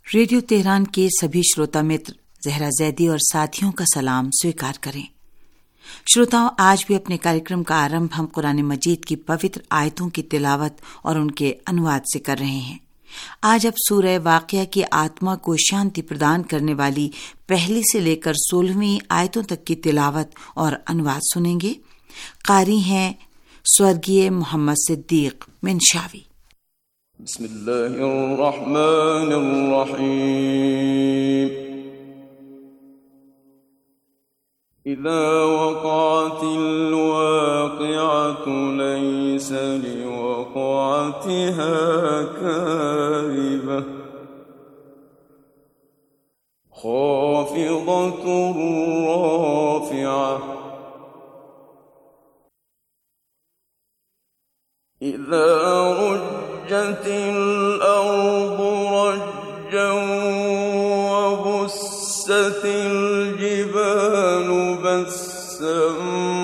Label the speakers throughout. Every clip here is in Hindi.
Speaker 1: रेडियो तेहरान के सभी श्रोता मित्र जहरा जैदी और साथियों का सलाम स्वीकार करें। श्रोताओं, आज भी अपने कार्यक्रम का आरंभ हम कुरान मजीद की पवित्र आयतों की तिलावत और उनके अनुवाद से कर रहे हैं। आज अब सूरह वाक़िया की आत्मा को शांति प्रदान करने वाली पहली से लेकर 16वीं आयतों तक की तिलावत और अनुवाद सुनेंगे। कारी हैं स्वर्गीय मोहम्मद सिद्दीक मिनशावी।
Speaker 2: बिस्मिल्लाहिर्रहमानिर्रहीम। इज़ा वक़अतिल वाक़िअतु लैसा लिवक़अतिहा काज़िबह ख़ाफ़िज़तुर राफ़िअह इज़ा रुज्जतिल अर्दु रज्जन वबुस्सतिल जिबालु बस्सन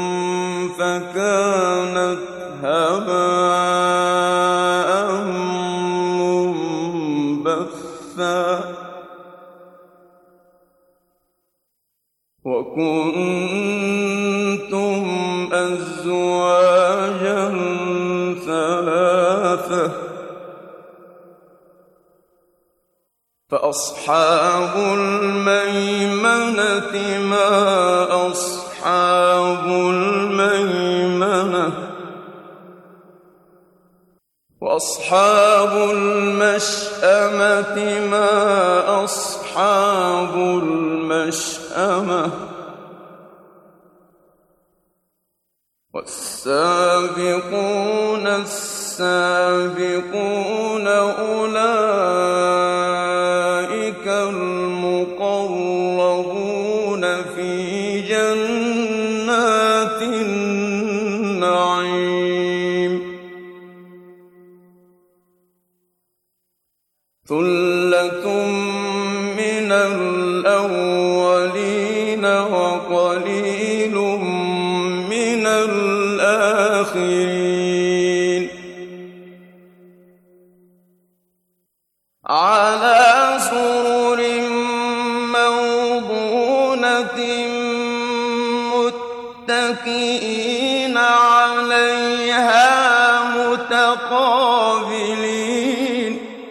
Speaker 2: फकानत हबाअन मुंबस्सा वकुन्तुम अज़वाजन ثلاثة فأصحاب الميمنة ما أصحاب الميمنة وأصحاب المشأمة ما أصحاب المشأمة والسابقون السابقون أولئك المقربون في جنات النعيم ثلة من الأولين وقليل من الآخرين على سرر موضونة متكئين عليها متقابلين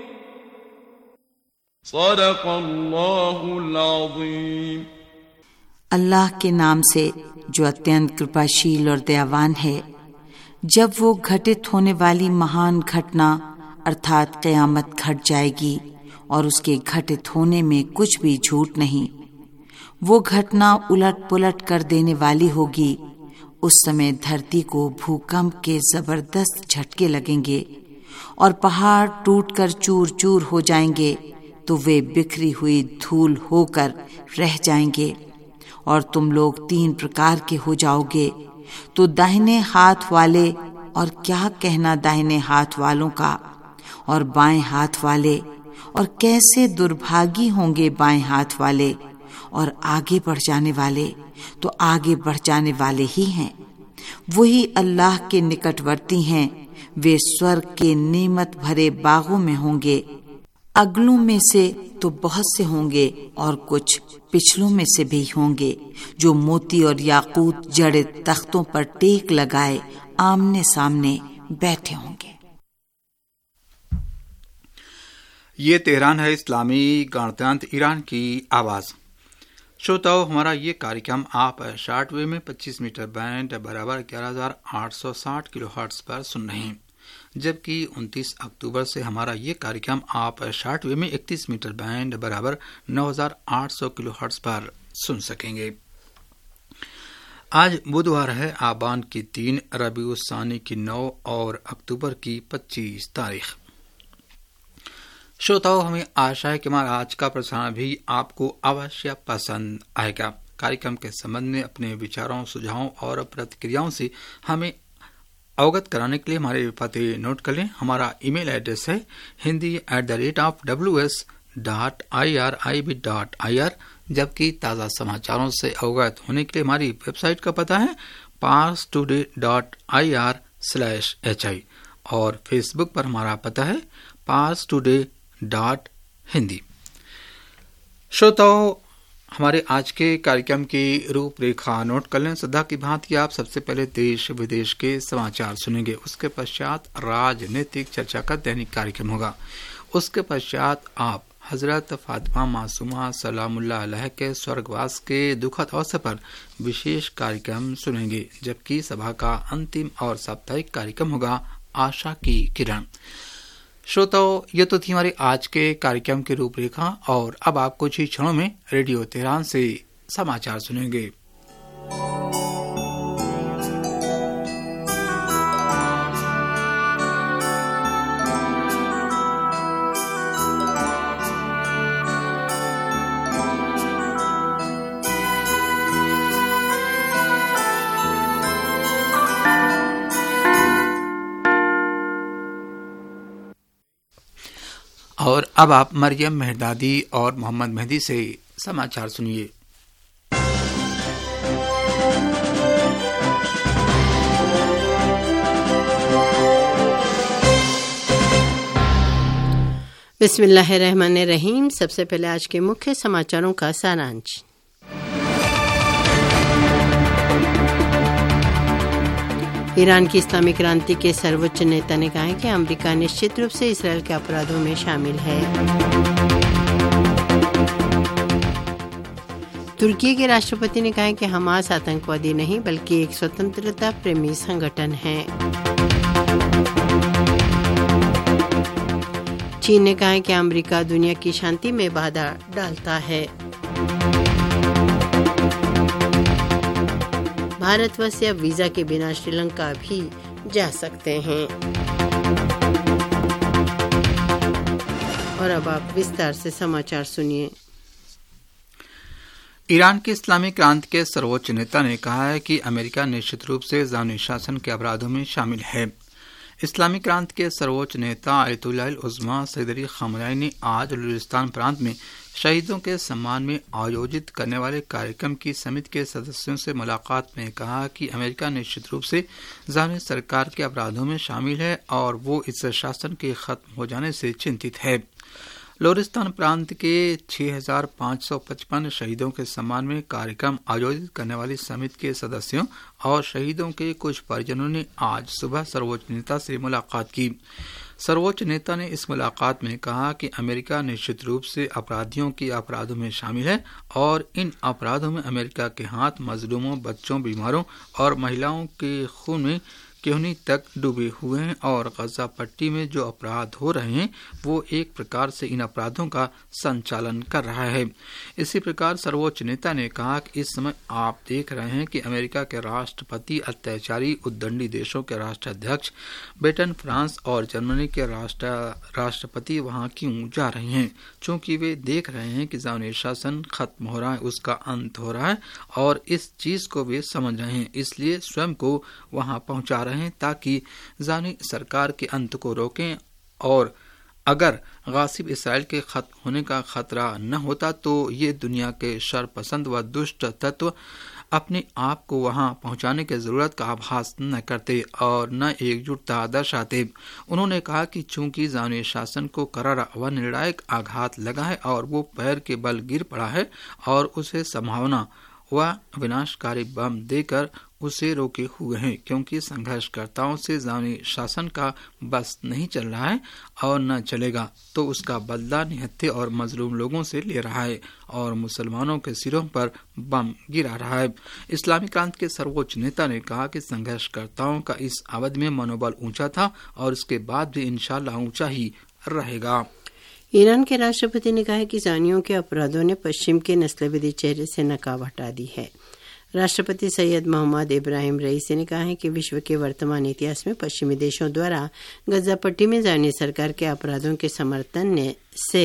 Speaker 2: صدق الله العظيم।
Speaker 1: अल्लाह के नाम से जो अत्यंत कृपाशील और दयावान है। जब वो घटित होने वाली महान घटना अर्थात क़यामत घट जाएगी और उसके घटित होने में कुछ भी झूठ नहीं, वो घटना उलट पुलट कर देने वाली होगी। उस समय धरती को भूकंप के जबरदस्त झटके लगेंगे और पहाड़ टूटकर चूर चूर हो जाएंगे, तो वे बिखरी हुई धूल होकर रह जाएंगे और तुम लोग 3 प्रकार के हो जाओगे। तो दाहिने हाथ वाले, और क्या कहना दाहिने हाथ वालों का, और बाएं हाथ वाले, और कैसे दुर्भागी होंगे बाएं हाथ वाले, और आगे बढ़ जाने वाले, तो आगे बढ़ जाने वाले ही हैं। वही अल्लाह के निकटवर्ती हैं। वे स्वर्ग के नेमत भरे बागों में होंगे। अगलों में से तो बहुत से होंगे और कुछ पिछलों में से भी होंगे, जो मोती और याकूत जड़ित तख्तों पर टेक लगाए आमने सामने बैठे होंगे।
Speaker 3: ये तेहरान है इस्लामी गणतंत्र ईरान की आवाज़। श्रोताओं, हमारा ये कार्यक्रम आप शॉर्टवेव में 25 मीटर बैंड बराबर 11,860 किलोहर्ट्ज़ पर सुन रहे हैं, जबकि 29 अक्टूबर से हमारा ये कार्यक्रम आप शॉर्टवेव में 31 मीटर बैंड बराबर 9,800 किलोहर्ट्ज़ पर सुन सकेंगे। आज बुधवार है, आबान की 3, रबीउल सानी की 9 और अक्टूबर की 25 तारीख। श्रोताओं, हमें आशा है कि हमारा आज का प्रसारण भी आपको अवश्य पसंद आएगा। कार्यक्रम के संबंध में अपने विचारों, सुझावों और प्रतिक्रियाओं से हमें अवगत कराने के लिए हमारे पते नोट कर लें। हमारा ईमेल एड्रेस है hindi@ws.irib.ir, जबकि ताज़ा समाचारों से अवगत होने के लिए हमारी वेबसाइट का पता है parstoday.ir/hi और फेसबुक पर हमारा पता है parstoday.hindi। श्रोताओं, हमारे आज के कार्यक्रम की रूपरेखा नोट कर लें। सदा की भांति आप सबसे पहले देश विदेश के समाचार सुनेंगे। उसके पश्चात राजनीतिक चर्चा का दैनिक कार्यक्रम होगा। उसके पश्चात आप हजरत फातिमा मासूमा सलामुल्लाह अलैह के स्वर्गवास के दुखद अवसर पर विशेष कार्यक्रम सुनेंगे, जबकि सभा का अंतिम और साप्ताहिक कार्यक्रम होगा आशा की किरण। श्रोताओं, ये तो थी हमारे आज के कार्यक्रम की रूपरेखा, और अब आप कुछ ही क्षणों में रेडियो तेहरान से समाचार सुनेंगे। और अब आप मरियम मेहरदादी और मोहम्मद मेहदी से समाचार सुनिए।
Speaker 4: बिस्मिल्लाहिर्रहमानिर्रहीम। सबसे पहले आज के मुख्य समाचारों का सारांश। ईरान की इस्लामी क्रांति के सर्वोच्च नेता ने कहा है कि अमेरिका निश्चित रूप से इसराइल के अपराधों में शामिल है। तुर्की के राष्ट्रपति ने कहा है कि हमास आतंकवादी नहीं बल्कि एक स्वतंत्रता प्रेमी संगठन है। चीन ने कहा है कि अमेरिका दुनिया की शांति में बाधा डालता है। भारतवासी अब वीजा के बिना श्रीलंका भी जा सकते हैं। और अब आप विस्तार से समाचार सुनिए।
Speaker 3: ईरान की इस्लामी क्रांति के सर्वोच्च नेता ने कहा है कि अमेरिका निश्चित रूप से ज़ानी शासन के अपराधों में शामिल है। इस्लामी क्रांति के सर्वोच्च नेता Ayatollah Uzma Sayyid Ali Khamenei ने आज बलूचिस्तान प्रांत में शहीदों के सम्मान में आयोजित करने वाले कार्यक्रम की समिति के सदस्यों से मुलाकात में कहा कि अमेरिका निश्चित रूप से ज़ानी सरकार के अपराधों में शामिल है और वो इस शासन के खत्म हो जाने से चिंतित है। बलूचिस्तान प्रांत के 6,555 शहीदों के सम्मान में कार्यक्रम आयोजित करने वाली समिति के सदस्यों और शहीदों के कुछ परिजनों ने आज सुबह सर्वोच्च नेता से मुलाकात की। सर्वोच्च नेता ने इस मुलाकात में कहा कि अमेरिका निश्चित रूप से अपराधियों के अपराधों में शामिल है और इन अपराधों में अमेरिका के हाथ मजलूमों, बच्चों, बीमारों और महिलाओं के खून में क्यों तक डूबे हुए हैं और गजा पट्टी में जो अपराध हो रहे हैं वो एक प्रकार से इन अपराधों का संचालन कर रहा है। इसी प्रकार सर्वोच्च नेता ने कहा कि इस समय आप देख रहे हैं कि अमेरिका के राष्ट्रपति अत्याचारी उद्दंडी देशों के राष्ट्राध्यक्ष ब्रिटेन, फ्रांस और जर्मनी के राष्ट्रपति वहां क्यों जा रहे हैं, क्योंकि वे देख रहे हैं कि ज़ानी शासन खत्म हो रहा है, उसका अंत हो रहा है और इस चीज को वे समझ रहे हैं, इसलिए स्वयं को वहां पहुंचा रहे हैं ताकि ज़ानी सरकार के अंत को रोकें। और अगर गासिब इसराइल के खत्म होने का खतरा न होता तो ये दुनिया के शरपसंद व दुष्ट तत्व अपने आप को वहां पहुंचाने की जरूरत का आभास न करते और न एकजुटता दर्शाते। उन्होंने कहा कि चूंकि ज़ानी शासन को करारा व निर्णायक आघात लगा है और वो पैर के बल गिर पड़ा है और उसे संभावना व विनाशकारी बम देकर उसे रोके हुए हैं, क्योंकि संघर्षकर्ताओं से ज़ानी शासन का बस नहीं चल रहा है और न चलेगा, तो उसका बदला निहत्थे और मजलूम लोगों से ले रहा है और मुसलमानों के सिरों पर बम गिरा रहा है। इस्लामी क्रांति के सर्वोच्च नेता ने कहा कि संघर्षकर्ताओं का इस अवधि में मनोबल ऊंचा था और इसके बाद भी इंशाअल्लाह ऊंचा ही रहेगा।
Speaker 4: ईरान के राष्ट्रपति ने कहा कि ज़ानियों के अपराधों ने पश्चिम के नस्लवादी चेहरे से नकाब हटा दी है। राष्ट्रपति सैयद मोहम्मद इब्राहिम रईसी ने कहा है कि विश्व के वर्तमान इतिहास में पश्चिमी देशों द्वारा गजा पट्टी में ज़ानी सरकार के अपराधों के समर्थन से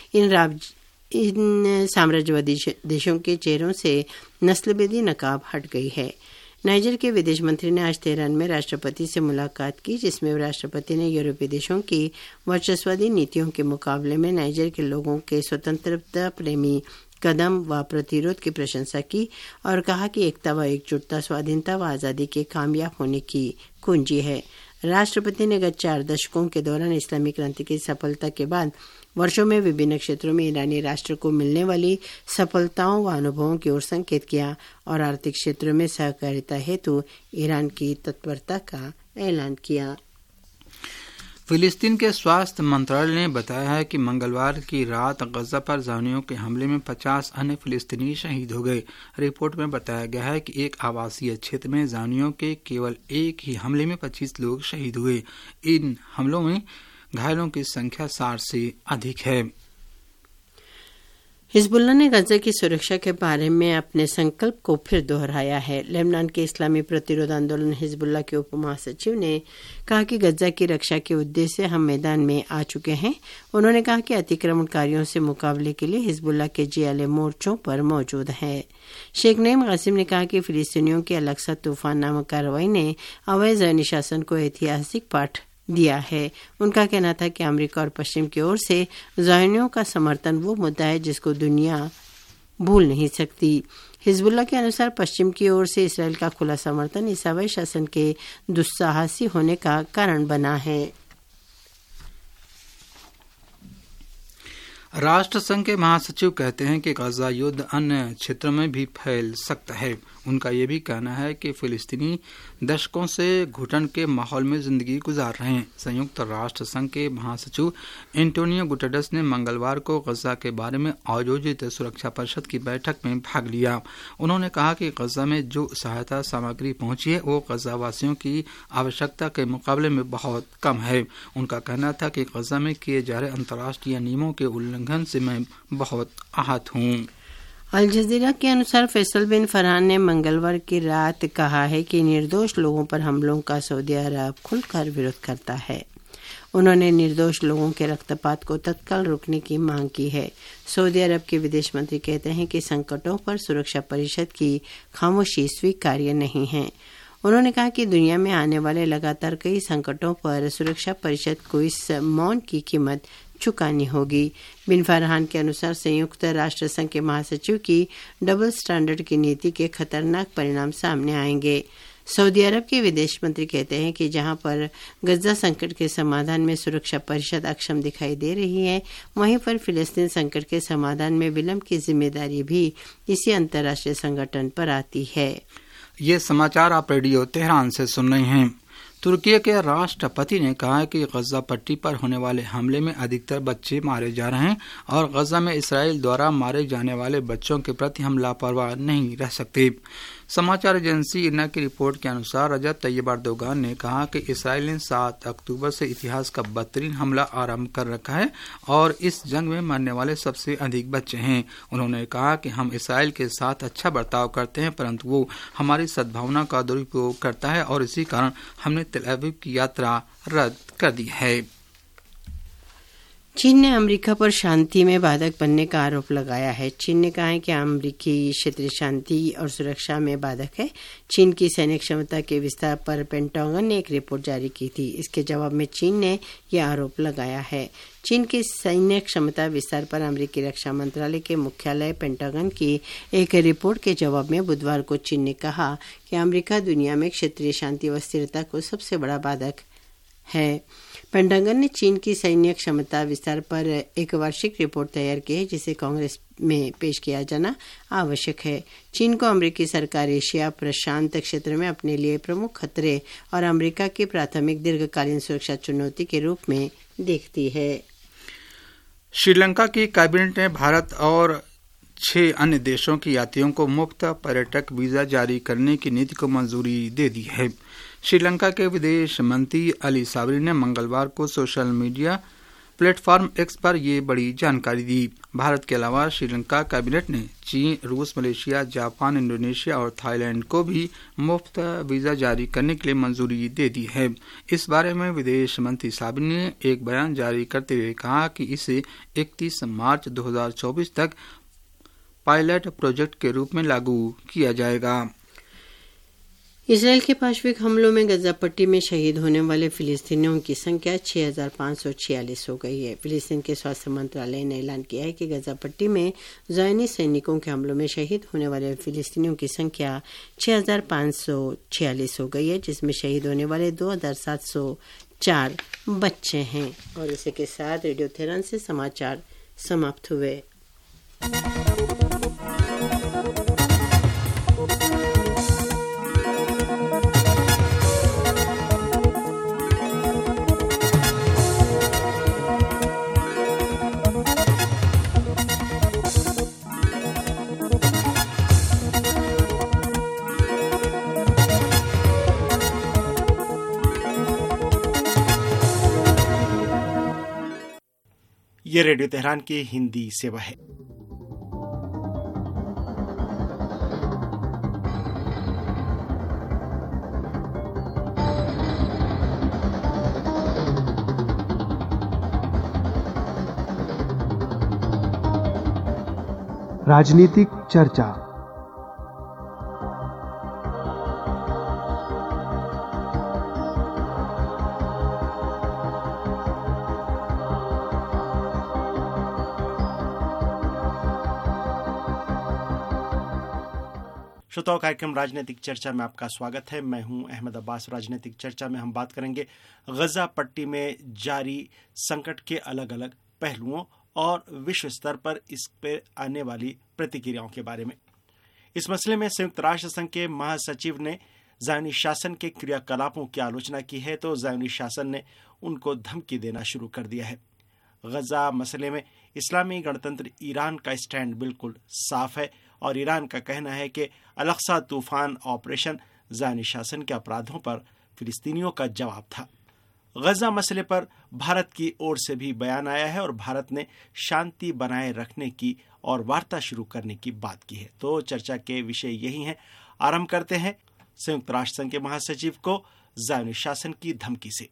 Speaker 4: इन साम्राज्यवादी देशों के चेहरों से नस्लभेदी नकाब हट गई है। नाइजर के विदेश मंत्री ने आज तेहरान में राष्ट्रपति से मुलाकात की, जिसमें राष्ट्रपति ने यूरोपीय देशों की वर्चस्ववादी नीतियों के मुकाबले में नाइजर के लोगों के स्वतंत्रता प्रेमी कदम व प्रतिरोध की प्रशंसा की और कहा कि एकता व एकजुटता, स्वाधीनता व आज़ादी के कामयाब होने की कुंजी है। राष्ट्रपति ने गत 4 दशकों के दौरान इस्लामी क्रांति की सफलता के बाद वर्षों में विभिन्न क्षेत्रों में ईरानी राष्ट्र को मिलने वाली सफलताओं व अनुभवों की ओर संकेत किया और आर्थिक क्षेत्रों में सहकारिता हेतु ईरान की तत्परता का ऐलान किया।
Speaker 3: फिलिस्तीन के स्वास्थ्य मंत्रालय ने बताया है कि मंगलवार की रात गजा पर ज़ानियों के हमले में 50 अन्य फिलिस्तीनी शहीद हो गए। रिपोर्ट में बताया गया है कि एक आवासीय क्षेत्र में ज़ानियों के केवल एक ही हमले में 25 लोग शहीद हुए। इन हमलों में घायलों की संख्या 60 से अधिक है।
Speaker 4: हिजबुल्ला ने गजा की सुरक्षा के बारे में अपने संकल्प को फिर दोहराया है। लेबनान के इस्लामी प्रतिरोध आंदोलन हिजबुल्ला के उप महासचिव ने कहा कि गजा की रक्षा के उद्देश्य से हम मैदान में आ चुके हैं। उन्होंने कहा कि अतिक्रमणकारियों से मुकाबले के लिए हिजबुल्ला के जियाले मोर्चों पर मौजूद है। शेख नईम कासिम ने कहा कि फिलिस्तीनियों की अलक्सा तूफान नामक कार्रवाई ने अवैध निशासन को ऐतिहासिक पाठ दिया है। उनका कहना था कि अमेरिका और पश्चिम की ओर से ज़ायनियों का समर्थन वो मुद्दा है जिसको दुनिया भूल नहीं सकती। हिजबुल्ला के अनुसार पश्चिम की ओर से इसराइल का खुला समर्थन इस अवैध शासन के दुस्साहसी होने का कारण बना है।
Speaker 3: राष्ट्र संघ के महासचिव कहते हैं कि गजा युद्ध अन्य क्षेत्रों में भी फैल सकता है। उनका ये भी कहना है कि फिलिस्तीनी दशकों से घुटन के माहौल में जिंदगी गुजार रहे हैं। संयुक्त राष्ट्र संघ के महासचिव एंटोनियो गुटेरेस ने मंगलवार को गजा के बारे में आयोजित सुरक्षा परिषद की बैठक में भाग लिया। उन्होंने कहा कि गजा में जो सहायता सामग्री पहुंची है वो गजा वासियों की आवश्यकता के मुकाबले में बहुत कम है। उनका कहना था कि गजा में किए जा रहे अंतर्राष्ट्रीय नियमों के उल्लंघन से मैं बहुत आहत हूँ।
Speaker 4: अल जज़ीरा के अनुसार फैसल बिन फरहान ने मंगलवार की रात कहा है कि निर्दोष लोगों पर हमलों का सऊदी अरब खुलकर विरोध करता है। उन्होंने निर्दोष लोगों के रक्तपात को तत्काल रोकने की मांग की है। सऊदी अरब के विदेश मंत्री कहते हैं कि संकटों पर सुरक्षा परिषद की खामोशी स्वीकार्य नहीं है। उन्होंने कहा कि दुनिया में आने वाले लगातार कई संकटों पर सुरक्षा परिषद को इस मौन की कीमत चुकानी होगी। बिन फरहान के अनुसार संयुक्त राष्ट्र संघ के महासचिव की डबल स्टैंडर्ड की नीति के खतरनाक परिणाम सामने आएंगे। सऊदी अरब के विदेश मंत्री कहते हैं कि जहां पर गजा संकट के समाधान में सुरक्षा परिषद अक्षम दिखाई दे रही है, वहीं पर फिलिस्तीन संकट के समाधान में विलंब की जिम्मेदारी भी इसी अंतर्राष्ट्रीय संगठन पर आती है।
Speaker 3: ये समाचार आप रेडियो तेहरान से सुन रहे हैं। तुर्की के राष्ट्रपति ने कहा है कि गजा पट्टी पर होने वाले हमले में अधिकतर बच्चे मारे जा रहे हैं और गजा में इसराइल द्वारा मारे जाने वाले बच्चों के प्रति हम लापरवाह नहीं रह सकते। समाचार एजेंसी इरना की रिपोर्ट के अनुसार रजब तैयब एर्दोगान ने कहा कि इसराइल ने 7 अक्टूबर से इतिहास का बदतरीन हमला आरंभ कर रखा है और इस जंग में मरने वाले सबसे अधिक बच्चे हैं। उन्होंने कहा कि हम इसराइल के साथ अच्छा बर्ताव करते हैं, परंतु वो हमारी सद्भावना का दुरुपयोग करता है और इसी कारण हमने तेल अवीव की यात्रा रद्द कर दी है।
Speaker 4: चीन ने अमेरिका पर शांति में बाधक बनने का आरोप लगाया है। चीन ने कहा है कि अमेरिकी क्षेत्रीय शांति और सुरक्षा में बाधक है। चीन की सैन्य क्षमता के विस्तार पर पेंटागन ने एक रिपोर्ट जारी की थी। इसके जवाब में चीन ने यह आरोप लगाया है। चीन की सैन्य क्षमता विस्तार पर अमेरिकी रक्षा मंत्रालय के मुख्यालय पेंटागन की एक रिपोर्ट के जवाब में बुधवार को चीन ने कहा कि अमेरिका दुनिया में क्षेत्रीय शांति व स्थिरता को सबसे बड़ा बाधक है। पेंटागन ने चीन की सैन्य क्षमता विस्तार पर एक वार्षिक रिपोर्ट तैयार की है, जिसे कांग्रेस में पेश किया जाना आवश्यक है। चीन को अमेरिकी सरकार एशिया प्रशांत क्षेत्र में अपने लिए प्रमुख खतरे और अमेरिका की प्राथमिक दीर्घकालीन सुरक्षा चुनौती के रूप में देखती है।
Speaker 3: श्रीलंका की कैबिनेट ने भारत और 6 अन्य देशों के यात्रियों को मुफ्त पर्यटक वीजा जारी करने की नीति को मंजूरी दे दी है। श्रीलंका के विदेश मंत्री अली साबरी ने मंगलवार को सोशल मीडिया प्लेटफॉर्म एक्स पर ये बड़ी जानकारी दी। भारत के अलावा श्रीलंका कैबिनेट ने चीन, रूस, मलेशिया, जापान, इंडोनेशिया और थाईलैंड को भी मुफ्त वीजा जारी करने के लिए मंजूरी दे दी है। इस बारे में विदेश मंत्री साबरी ने एक बयान जारी करते हुए कहा कि इसे 31 मार्च 2024 तक पायलट प्रोजेक्ट के रूप में लागू किया जाएगा।
Speaker 4: इसराइल के पाशविक हमलों में गजा पट्टी में शहीद होने वाले फिलिस्तीनियों की संख्या 6,546 हो गई है। फिलिस्तीन के स्वास्थ्य मंत्रालय ने ऐलान किया है कि गजा पट्टी में ज़ायनी सैनिकों के हमलों में शहीद होने वाले फिलिस्तीनियों की संख्या 6,546 हो गई है, जिसमें शहीद होने वाले 2,704 बच्चे हैं। और इसी के साथ रेडियो तेहरान से समाचार समाप्त हुए।
Speaker 5: ये रेडियो तेहरान की हिंदी सेवा है।
Speaker 6: राजनीतिक चर्चा।
Speaker 5: श्रोताओं, कार्यक्रम राजनीतिक चर्चा में आपका स्वागत है। मैं हूं अहमद अब्बास। राजनीतिक चर्चा में हम बात करेंगे गजा पट्टी में जारी संकट के अलग अलग पहलुओं और विश्व स्तर पर इस पर आने वाली प्रतिक्रियाओं के बारे में। इस मसले में संयुक्त राष्ट्र संघ के महासचिव ने ज़ायनी शासन के क्रियाकलापों की आलोचना की है, तो ज़ायनी शासन ने उनको धमकी देना शुरू कर दिया है। गजा मसले में इस्लामी गणतंत्र ईरान का स्टैंड बिल्कुल साफ है और ईरान का कहना है कि अल-अक्सा तूफान ऑपरेशन ज़ायनी शासन के अपराधों पर फिलिस्तीनियों का जवाब था। गजा मसले पर भारत की ओर से भी बयान आया है और भारत ने शांति बनाए रखने की और वार्ता शुरू करने की बात की है। तो चर्चा के विषय यही हैं। आरंभ करते हैं संयुक्त राष्ट्र संघ के महासचिव को ज़ायनी शासन की धमकी से।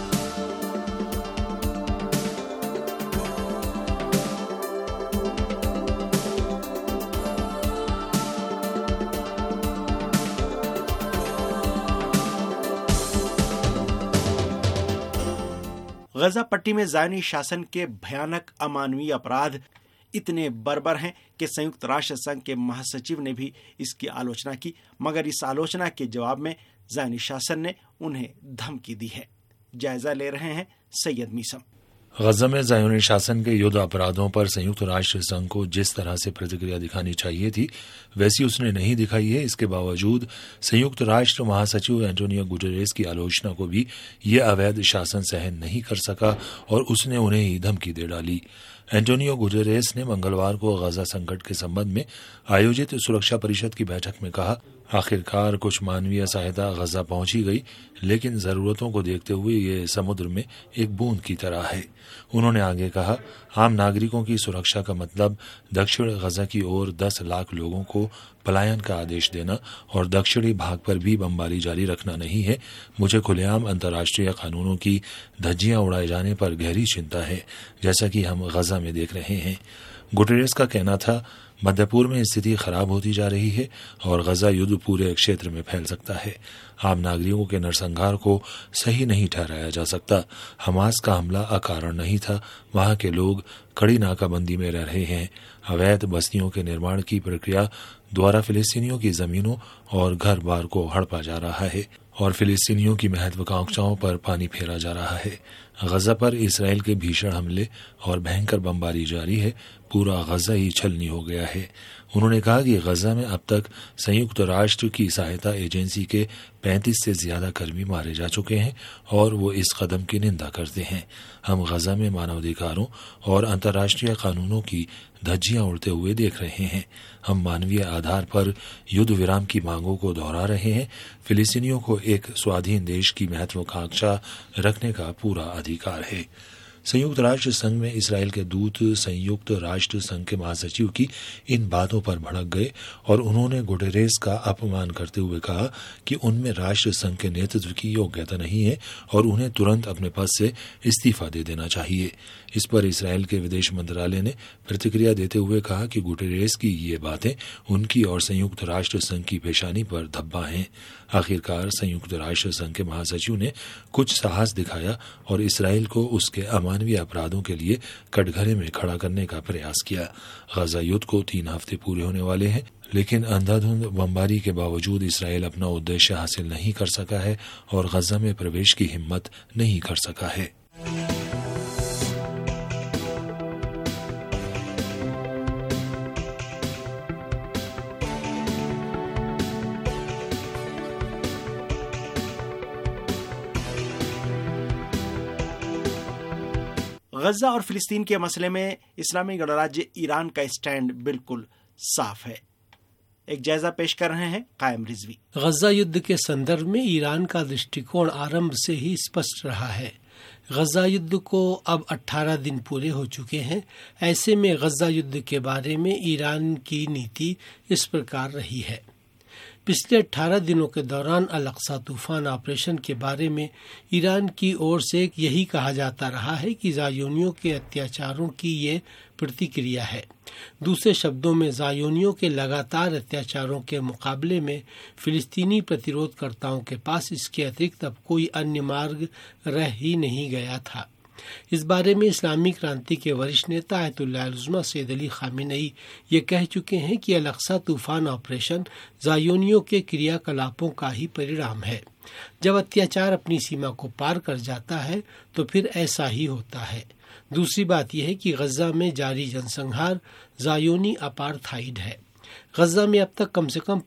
Speaker 5: गजा पट्टी में ज़ायनी शासन के भयानक अमानवीय अपराध इतने बर्बर हैं कि संयुक्त राष्ट्र संघ के महासचिव ने भी इसकी आलोचना की, मगर इस आलोचना के जवाब में ज़ायनी शासन ने उन्हें धमकी दी है। जायजा ले रहे हैं सैयद मीसम।
Speaker 7: गजा में ज़ायोनी शासन के युद्ध अपराधों पर संयुक्त राष्ट्र संघ को जिस तरह से प्रतिक्रिया दिखानी चाहिए थी वैसी उसने नहीं दिखाई है। इसके बावजूद संयुक्त राष्ट्र महासचिव एंटोनियो गुटेरेस की आलोचना को भी ये अवैध शासन सहन नहीं कर सका और उसने उन्हें ही धमकी दे डाली। एंटोनियो गुटेरेस ने मंगलवार को गजा संकट के संबंध में आयोजित सुरक्षा परिषद की बैठक में कहा, आखिरकार कुछ मानवीय सहायता गजा पहुंची गई, लेकिन जरूरतों को देखते हुए ये समुद्र में एक बूंद की तरह है। उन्होंने आगे कहा, आम नागरिकों की सुरक्षा का मतलब दक्षिण गजा की ओर 10 लाख लोगों को पलायन का आदेश देना और दक्षिणी भाग पर भी बमबारी जारी रखना नहीं है। मुझे खुलेआम अंतर्राष्ट्रीय कानूनों की धज्जियां उड़ाए जाने पर गहरी चिंता है, जैसा कि हम गजा में देख रहे हैं। गुटेरेस का कहना था, मध्य पूर्व में स्थिति खराब होती जा रही है और गजा युद्ध पूरे क्षेत्र में फैल सकता है। आम नागरिकों के नरसंहार को सही नहीं ठहराया जा सकता। हमास का हमला अकारण नहीं था। वहां के लोग कड़ी नाकाबंदी में रह रहे हैं। अवैध बस्तियों के निर्माण की प्रक्रिया द्वारा फिलिस्तीनियों की जमीनों और घर बार को हड़पा जा रहा है और फिलिस्तीनियों की महत्वाकांक्षाओं पर पानी फेरा जा रहा है। गजा पर इसराइल के भीषण हमले और भयंकर बमबारी जारी है। पूरा गजा ही छलनी हो गया है। उन्होंने कहा कि गजा में अब तक संयुक्त राष्ट्र की सहायता एजेंसी के 35 से ज्यादा कर्मी मारे जा चुके हैं और वो इस कदम की निंदा करते हैं। हम गजा में मानवाधिकारों और अंतर्राष्ट्रीय कानूनों की धज्जियां उड़ते हुए देख रहे हैं। हम मानवीय आधार पर युद्ध विराम की मांगों को दोहरा रहे हैं। फिलिस्तीनियों को एक स्वाधीन देश की महत्वाकांक्षा रखने का पूरा अधिकार है। संयुक्त राष्ट्र संघ में इसराइल के दूत संयुक्त राष्ट्र संघ के महासचिव की इन बातों पर भड़क गए और उन्होंने गुटेरेस का अपमान करते हुए कहा कि उनमें राष्ट्र संघ के नेतृत्व की योग्यता नहीं है और उन्हें तुरंत अपने पद से इस्तीफा दे देना चाहिए। इस पर इसराइल के विदेश मंत्रालय ने प्रतिक्रिया देते हुए कहा कि गुटेरेस की ये बातें उनकी और संयुक्त राष्ट्र संघ की पेशानी पर धब्बा हैं। आखिरकार संयुक्त राष्ट्र संघ के महासचिव ने कुछ साहस दिखाया और इसराइल को उसके अमानवीय अपराधों के लिए कटघरे में खड़ा करने का प्रयास किया। गजा युद्ध को 3 हफ्ते पूरे होने वाले हैं, लेकिन अंधाधुंध बमबारी के बावजूद इसराइल अपना उद्देश्य हासिल नहीं कर सका है और गजा में प्रवेश की हिम्मत नहीं कर सका है।
Speaker 5: गजा और फिलिस्तीन के मसले में इस्लामी गणराज्य ईरान का स्टैंड बिल्कुल साफ है। एक जायजा पेश कर रहे हैं कायम रिजवी।
Speaker 8: गजा युद्ध के संदर्भ में ईरान का दृष्टिकोण आरंभ से ही स्पष्ट रहा है। गजा युद्ध को अब 18 दिन पूरे हो चुके हैं। ऐसे में गजा युद्ध के बारे में ईरान की नीति इस प्रकार रही है। पिछले 18 दिनों के दौरान अल-अक्सा तूफान ऑपरेशन के बारे में ईरान की ओर से यही कहा जाता रहा है कि ज़ायोनियों के अत्याचारों की ये प्रतिक्रिया है। दूसरे शब्दों में ज़ायोनियों के लगातार अत्याचारों के मुकाबले में फिलिस्तीनी प्रतिरोधकर्ताओं के पास इसके अतिरिक्त अब कोई अन्य मार्ग रह ही नहीं गया था। इस बारे में इस्लामी क्रांति के वरिष्ठ नेता Ayatollah al Uzma Sayyid Ali Khamenei ये कह चुके हैं कि अल-अक्सा तूफान ऑपरेशन ज़ायोनियों के क्रियाकलापों का ही परिणाम है। जब अत्याचार अपनी सीमा को पार कर जाता है तो फिर ऐसा ही होता है। दूसरी बात यह है कि गजा में जारी जनसंहार ज़ायोनी अपार्थाइड है। गजा में अब तक कम से कम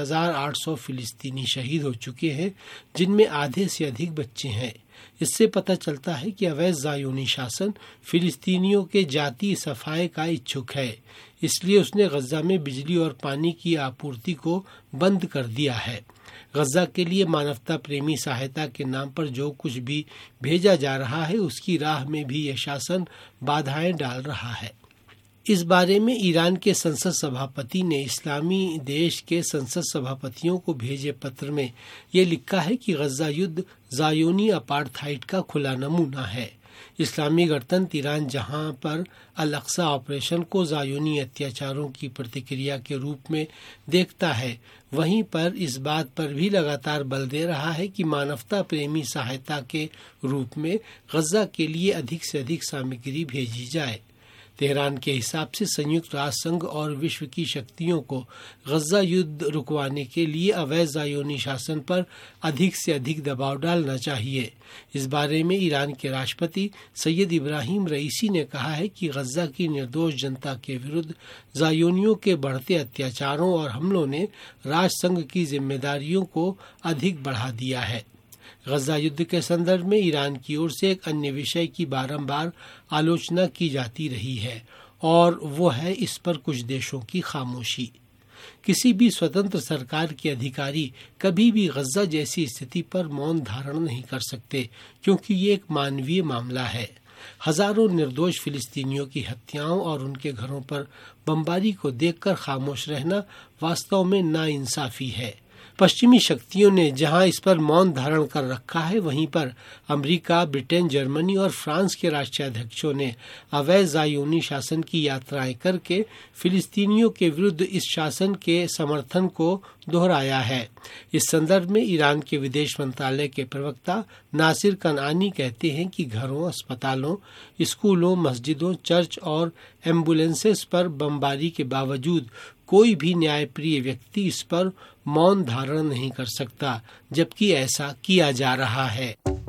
Speaker 8: 5,800 फिलिस्तीनी शहीद हो चुके हैं, जिनमें आधे से अधिक बच्चे हैं। इससे पता चलता है कि अवैध ज़ायोनी शासन फिलिस्तीनियों के जातीय सफाई का इच्छुक है, इसलिए उसने गजा में बिजली और पानी की आपूर्ति को बंद कर दिया है। गजा के लिए मानवता प्रेमी सहायता के नाम पर जो कुछ भी भेजा जा रहा है, उसकी राह में भी यह शासन बाधाएं डाल रहा है। इस बारे में ईरान के संसद सभापति ने इस्लामी देश के संसद सभापतियों को भेजे पत्र में ये लिखा है कि गजा युद्ध ज़ायोनी अपार्थाइड का खुला नमूना है। इस्लामी गणतंत्र ईरान जहां पर अल-अक्सा ऑपरेशन को ज़ायोनी अत्याचारों की प्रतिक्रिया के रूप में देखता है, वहीं पर इस बात पर भी लगातार बल दे रहा है कि मानवता प्रेमी सहायता के रूप में गजा के लिए अधिक से अधिक सामग्री भेजी जाए। तेहरान के हिसाब से संयुक्त राष्ट्र संघ और विश्व की शक्तियों को गजा युद्ध रुकवाने के लिए अवैध ज़ायोनी शासन पर अधिक से अधिक दबाव डालना चाहिए। इस बारे में ईरान के राष्ट्रपति सैयद इब्राहिम रईसी ने कहा है कि गजा की निर्दोष जनता के विरुद्ध ज़ायोनियों के बढ़ते अत्याचारों और हमलों ने राष्ट्र संघ की जिम्मेदारियों को अधिक बढ़ा दिया है। गजा युद्ध के संदर्भ में ईरान की ओर से एक अन्य विषय की बारंबार आलोचना की जाती रही है और वो है इस पर कुछ देशों की खामोशी। किसी भी स्वतंत्र सरकार के अधिकारी कभी भी गजा जैसी स्थिति पर मौन धारण नहीं कर सकते, क्योंकि ये एक मानवीय मामला है। हजारों निर्दोष फिलिस्तीनियों की हत्याओं और उनके घरों पर बमबारी को देखकर खामोश रहना वास्तव में नाइंसाफी है। पश्चिमी शक्तियों ने जहां इस पर मौन धारण कर रखा है, वहीं पर अमेरिका, ब्रिटेन, जर्मनी और फ्रांस के राष्ट्राध्यक्षों ने अवैध ज़ायोनी शासन की यात्राएं करके फिलिस्तीनियों के विरुद्ध इस शासन के समर्थन को दोहराया है। इस संदर्भ में ईरान के विदेश मंत्रालय के प्रवक्ता नासिर कनानी कहते हैं कि घरों, अस्पतालों, स्कूलों, मस्जिदों, चर्च और एम्बुलेंसेस पर बमबारी के बावजूद कोई भी न्यायप्रिय व्यक्ति इस पर मौन धारण नहीं कर सकता, जबकि ऐसा किया जा रहा है।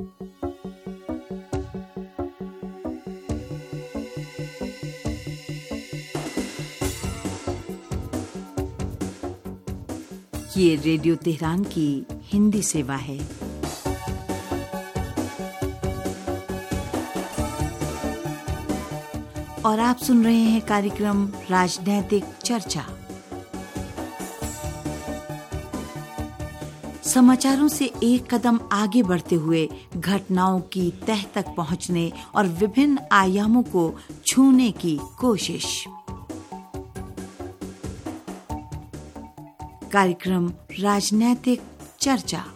Speaker 1: ये रेडियो तेहरान की हिंदी सेवा है। और आप सुन रहे हैं कार्यक्रम राजनैतिक चर्चा। समाचारों से एक कदम आगे बढ़ते हुए घटनाओं की तह तक पहुंचने और विभिन्न आयामों को छूने की कोशिश। कार्यक्रम राजनैतिक चर्चा।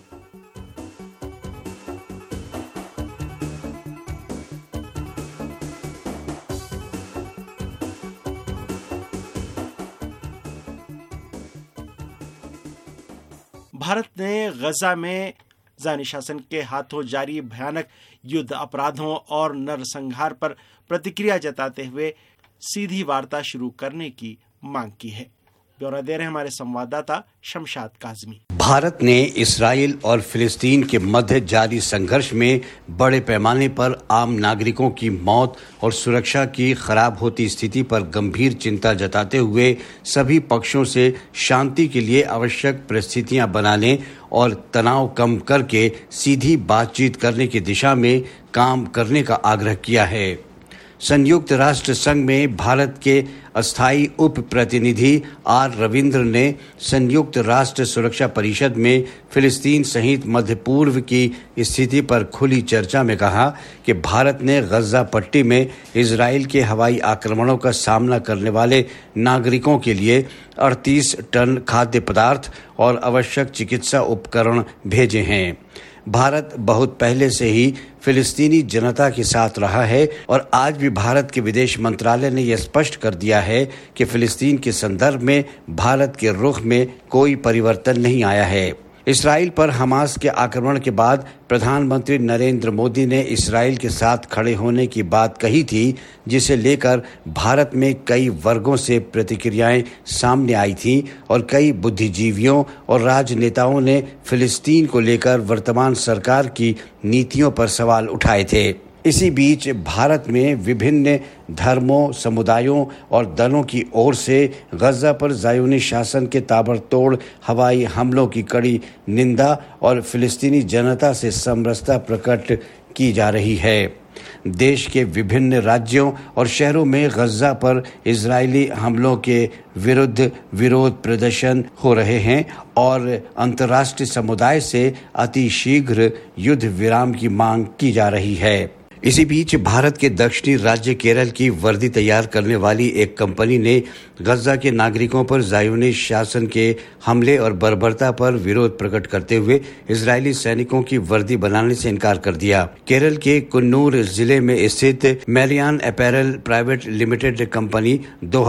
Speaker 5: भारत ने गजा में ज़ायनी शासन के हाथों जारी भयानक युद्ध अपराधों और नरसंहार पर प्रतिक्रिया जताते हुए सीधी वार्ता शुरू करने की मांग की है। ब्यौरा दे रहे हैं हमारे संवाददाता शमशाद काज़मी।
Speaker 9: भारत ने इसराइल और फिलिस्तीन के मध्य जारी संघर्ष में बड़े पैमाने पर आम नागरिकों की मौत और सुरक्षा की खराब होती स्थिति पर गंभीर चिंता जताते हुए सभी पक्षों से शांति के लिए आवश्यक परिस्थितियां बनाने और तनाव कम करके सीधी बातचीत करने की दिशा में काम करने का आग्रह किया है। संयुक्त राष्ट्र संघ में भारत के अस्थायी उप प्रतिनिधि आर रविंद्र ने संयुक्त राष्ट्र सुरक्षा परिषद में फिलिस्तीन सहित मध्य पूर्व की स्थिति पर खुली चर्चा में कहा कि भारत ने गजा पट्टी में इजराइल के हवाई आक्रमणों का सामना करने वाले नागरिकों के लिए 38 टन खाद्य पदार्थ और आवश्यक चिकित्सा उपकरण भेजे हैं। भारत बहुत पहले से ही फिलिस्तीनी जनता के साथ रहा है और आज भी भारत के विदेश मंत्रालय ने यह स्पष्ट कर दिया है कि फिलिस्तीन के संदर्भ में भारत के रुख में कोई परिवर्तन नहीं आया है। इसराइल पर हमास के आक्रमण के बाद प्रधानमंत्री नरेंद्र मोदी ने इसराइल के साथ खड़े होने की बात कही थी, जिसे लेकर भारत में कई वर्गों से प्रतिक्रियाएं सामने आई थीं और कई बुद्धिजीवियों और राजनेताओं ने फिलिस्तीन को लेकर वर्तमान सरकार की नीतियों पर सवाल उठाए थे। इसी बीच भारत में विभिन्न धर्मों, समुदायों और दलों की ओर से गजा पर ज़ायोनी शासन के ताबड़तोड़ हवाई हमलों की कड़ी निंदा और फिलिस्तीनी जनता से समरसता प्रकट की जा रही है। देश के विभिन्न राज्यों और शहरों में गजा पर इजरायली हमलों के विरुद्ध विरोध प्रदर्शन हो रहे हैं और अंतर्राष्ट्रीय समुदाय से अतिशीघ्र युद्ध विराम की मांग की जा रही है। इसी बीच भारत के दक्षिणी राज्य केरल की वर्दी तैयार करने वाली एक कंपनी ने गजा के नागरिकों पर ज़ायोनी शासन के हमले और बर्बरता पर विरोध प्रकट करते हुए इजरायली सैनिकों की वर्दी बनाने से इनकार कर दिया। केरल के कुन्नूर जिले में स्थित Marian apparel private limited company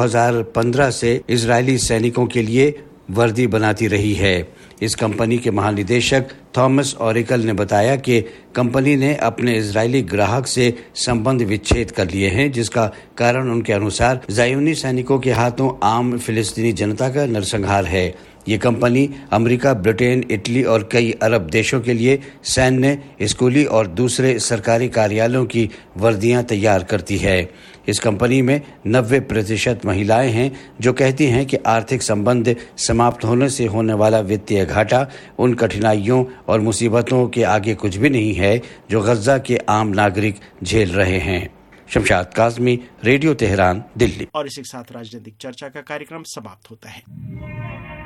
Speaker 9: 2015 से इजरायली सैनिकों के लिए वर्दी बनाती रही है। इस कंपनी के महानिदेशक थॉमस ऑरिकल ने बताया कि कंपनी ने अपने इजरायली ग्राहक से संबंध विच्छेद कर लिए हैं, जिसका कारण उनके अनुसार ज़ायोनी सैनिकों के हाथों आम फिलिस्तीनी जनता का नरसंहार है। ये कंपनी अमेरिका, ब्रिटेन, इटली और कई अरब देशों के लिए सैन्य, स्कूली और दूसरे सरकारी कार्यालयों की वर्दियां तैयार करती है। इस कंपनी में 90% महिलाएं हैं, जो कहती हैं कि आर्थिक संबंध समाप्त होने से होने वाला वित्तीय घाटा उन कठिनाइयों और मुसीबतों के आगे कुछ भी नहीं है जो गजा के आम नागरिक झेल रहे हैं। Shamshad Kazmi, radio Tehran, Delhi.
Speaker 5: और इसी के साथ राजनीतिक चर्चा का कार्यक्रम समाप्त होता है।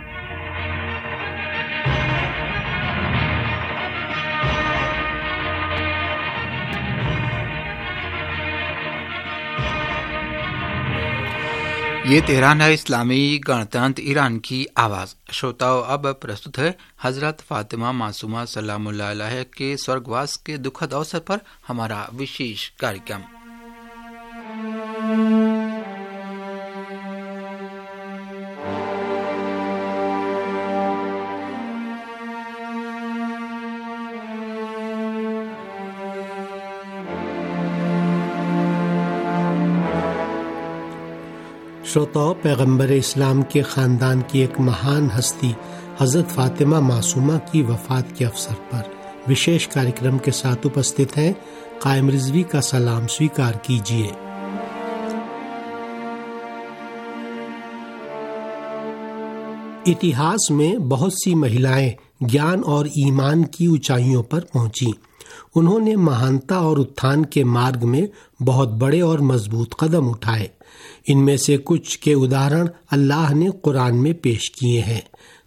Speaker 3: ये तेहरान है, इस्लामी गणतंत्र ईरान की आवाज़। श्रोताओं, अब प्रस्तुत है हजरत फातिमा मासूमा सलामुल्लाह अलैहा के स्वर्गवास के दुखद अवसर पर हमारा विशेष कार्यक्रम।
Speaker 8: श्रोताओं, पैगंबर इस्लाम के ख़ानदान की एक महान हस्ती हज़रत फ़ातिमा मासूमा की वफ़ात के अवसर पर विशेष कार्यक्रम के साथ उपस्थित हैं। कायम रिजवी का सलाम स्वीकार कीजिए। इतिहास में बहुत सी महिलाएं ज्ञान और ईमान की ऊंचाइयों पर पहुंची। उन्होंने महानता और उत्थान के मार्ग में बहुत बड़े और मजबूत कदम उठाए। इनमें से कुछ के उदाहरण अल्लाह ने कुरान में पेश किए हैं,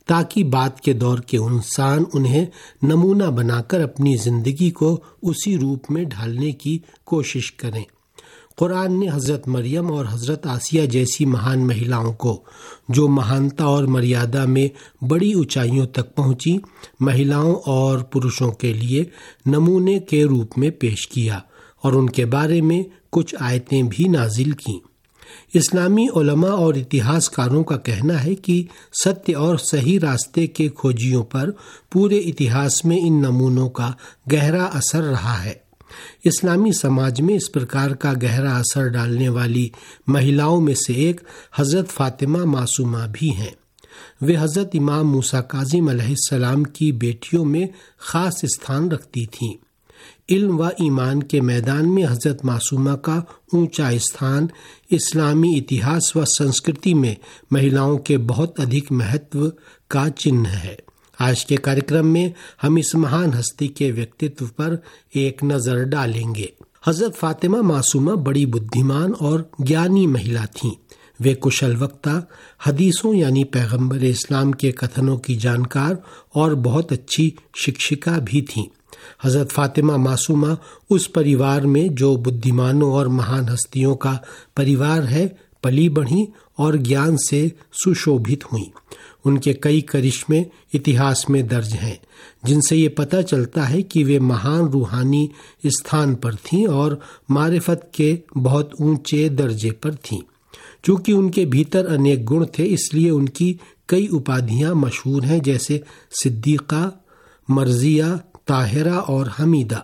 Speaker 8: ताकि बाद के दौर के इंसान उन्हें नमूना बनाकर अपनी जिंदगी को उसी रूप में ढालने की कोशिश करें। कुरान ने हजरत मरियम और हजरत आसिया जैसी महान महिलाओं को, जो महानता और मर्यादा में बड़ी ऊंचाइयों तक पहुंची, महिलाओं और पुरुषों के लिए नमूने के रूप में पेश किया और उनके बारे में कुछ आयतें भी नाजिल की। इस्लामी उलमा और इतिहासकारों का कहना है कि सत्य और सही रास्ते के खोजियों पर पूरे इतिहास में इन नमूनों का गहरा असर रहा है। इस्लामी समाज में इस प्रकार का गहरा असर डालने वाली महिलाओं में से एक हजरत फातिमा मासूमा भी हैं। वे हजरत इमाम मूसा काज़िम अलैहिस्सलाम की बेटियों में खास स्थान रखती थीं। इल्म व ईमान के मैदान में हजरत मासूमा का ऊंचा स्थान इस्लामी इतिहास व संस्कृति में महिलाओं के बहुत अधिक महत्व का चिन्ह है। आज के कार्यक्रम में हम इस महान हस्ती के व्यक्तित्व पर एक नजर डालेंगे। हजरत फातिमा मासूमा बड़ी बुद्धिमान और ज्ञानी महिला थीं। वे कुशल वक्ता, हदीसों यानी पैगंबर इस्लाम के कथनों की जानकार और बहुत अच्छी शिक्षिका भी थीं। हजरत फातिमा मासूमा उस परिवार में जो बुद्धिमानों और महान हस्तियों का परिवार है पली बढ़ी और ज्ञान से सुशोभित हुई। उनके कई करिश्मे इतिहास में दर्ज हैं, जिनसे ये पता चलता है कि वे महान रूहानी स्थान पर थीं और मारिफत के बहुत ऊंचे दर्जे पर थीं। चूंकि उनके भीतर अनेक गुण थे, इसलिए उनकी कई उपाधियां मशहूर हैं, जैसे सिद्दीक़ा, मर्जिया, ताहिरा और हमीदा।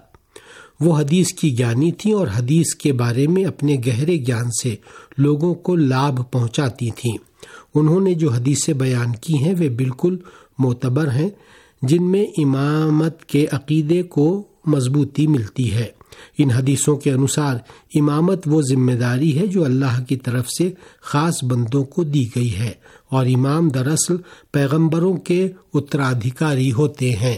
Speaker 8: वो हदीस की ज्ञानी थीं और हदीस के बारे में अपने गहरे ज्ञान से लोगों को लाभ पहुंचाती थीं। उन्होंने जो हदीसें बयान की हैं वे बिल्कुल मोतबर हैं, जिनमें इमामत के अकीदे को मजबूती मिलती है। इन हदीसों के अनुसार इमामत वो जिम्मेदारी है जो अल्लाह की तरफ से खास बंदों को दी गई है और इमाम दरअसल पैगंबरों के उत्तराधिकारी होते हैं।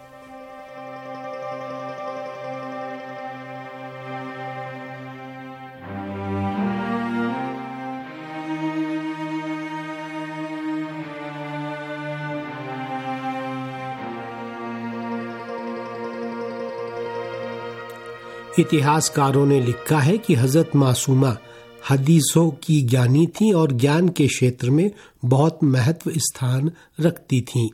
Speaker 8: इतिहासकारों ने लिखा है कि हजरत मासूमा हदीसों की ज्ञानी थी और ज्ञान के क्षेत्र में बहुत महत्व स्थान रखती थीं।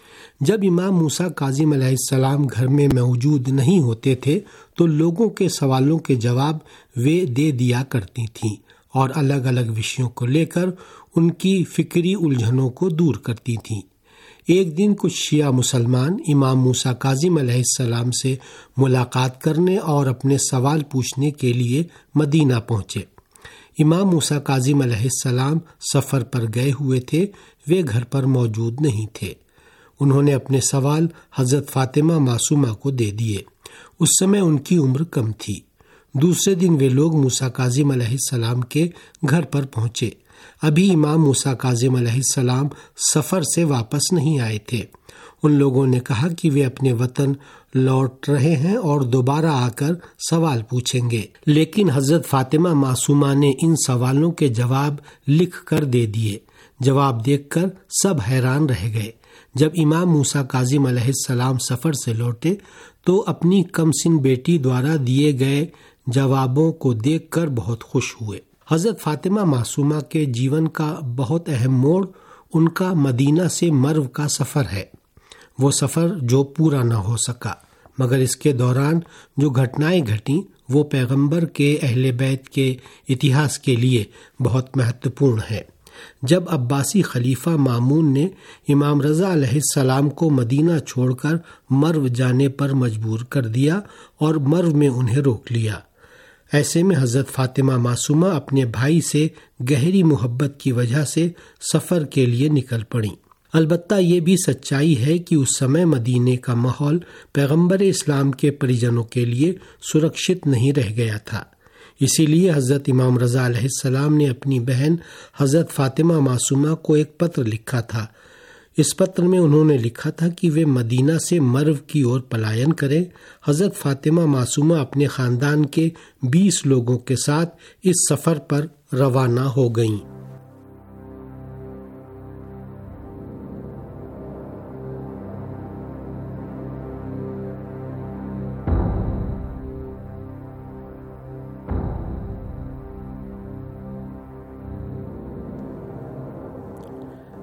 Speaker 8: जब इमाम मूसा काज़िम अलैहिस्सलाम घर में मौजूद नहीं होते थे तो लोगों के सवालों के जवाब वे दे दिया करती थीं और अलग अलग विषयों को लेकर उनकी फिक्री उलझनों को दूर करती थीं। एक दिन कुछ शिया मुसलमान इमाम मूसा काज़िम अलैहिस्सलाम से मुलाकात करने और अपने सवाल पूछने के लिए मदीना पहुंचे। इमाम मूसा काज़िम अलैहिस्सलाम सफ़र पर गए हुए थे, वे घर पर मौजूद नहीं थे। उन्होंने अपने सवाल हज़रत फातिमा मासूमा को दे दिए। उस समय उनकी उम्र कम थी। दूसरे दिन वे लोग मूसा काज़िम अलैहिस्सलाम के घर पर पहुंचे। अभी इमाम मूसा काज़िम अलैहिस्सलाम सफ़र से वापस नहीं आए थे। उन लोगों ने कहा कि वे अपने वतन लौट रहे हैं और दोबारा आकर सवाल पूछेंगे, लेकिन हज़रत फातिमा मासूमा ने इन सवालों के जवाब लिख कर दे दिए। जवाब देखकर सब हैरान रह गए। जब इमाम मूसा काज़िम अलैहिस्सलाम सफ़र से लौटे तो अपनी कमसिन बेटी द्वारा दिए गए जवाबों को देखकर बहुत खुश हुए। हज़रत फातिमा मासूमा के जीवन का बहुत अहम मोड़ उनका मदीना से मर्व का सफ़र है। वो सफ़र जो पूरा न हो सका, मगर इसके दौरान जो घटनाएं घटीं वो पैगंबर के अहले बैत के इतिहास के लिए बहुत महत्वपूर्ण है। जब अब्बासी खलीफा मामून ने इमाम रज़ा अलैहिस्सलाम को मदीना छोड़कर मर्व जाने पर मजबूर कर दिया और मर्व में उन्हें रोक लिया। ऐसे में हज़रत फातिमा मासूमा अपने भाई से गहरी मोहब्बत की वजह से सफ़र के लिए निकल पड़ी। अलबत्ता ये भी सच्चाई है कि उस समय मदीने का माहौल पैगंबर इस्लाम के परिजनों के लिए सुरक्षित नहीं रह गया था। इसीलिए हज़रत इमाम रज़ा अलैहिस्सलाम ने अपनी बहन हज़रत फातिमा मासूमा को एक पत्र लिखा था। इस पत्र में उन्होंने लिखा था कि वे मदीना से मर्व की ओर पलायन करें। हज़रत फातिमा मासूमा अपने ख़ानदान के 20 लोगों के साथ इस सफ़र पर रवाना हो गईं।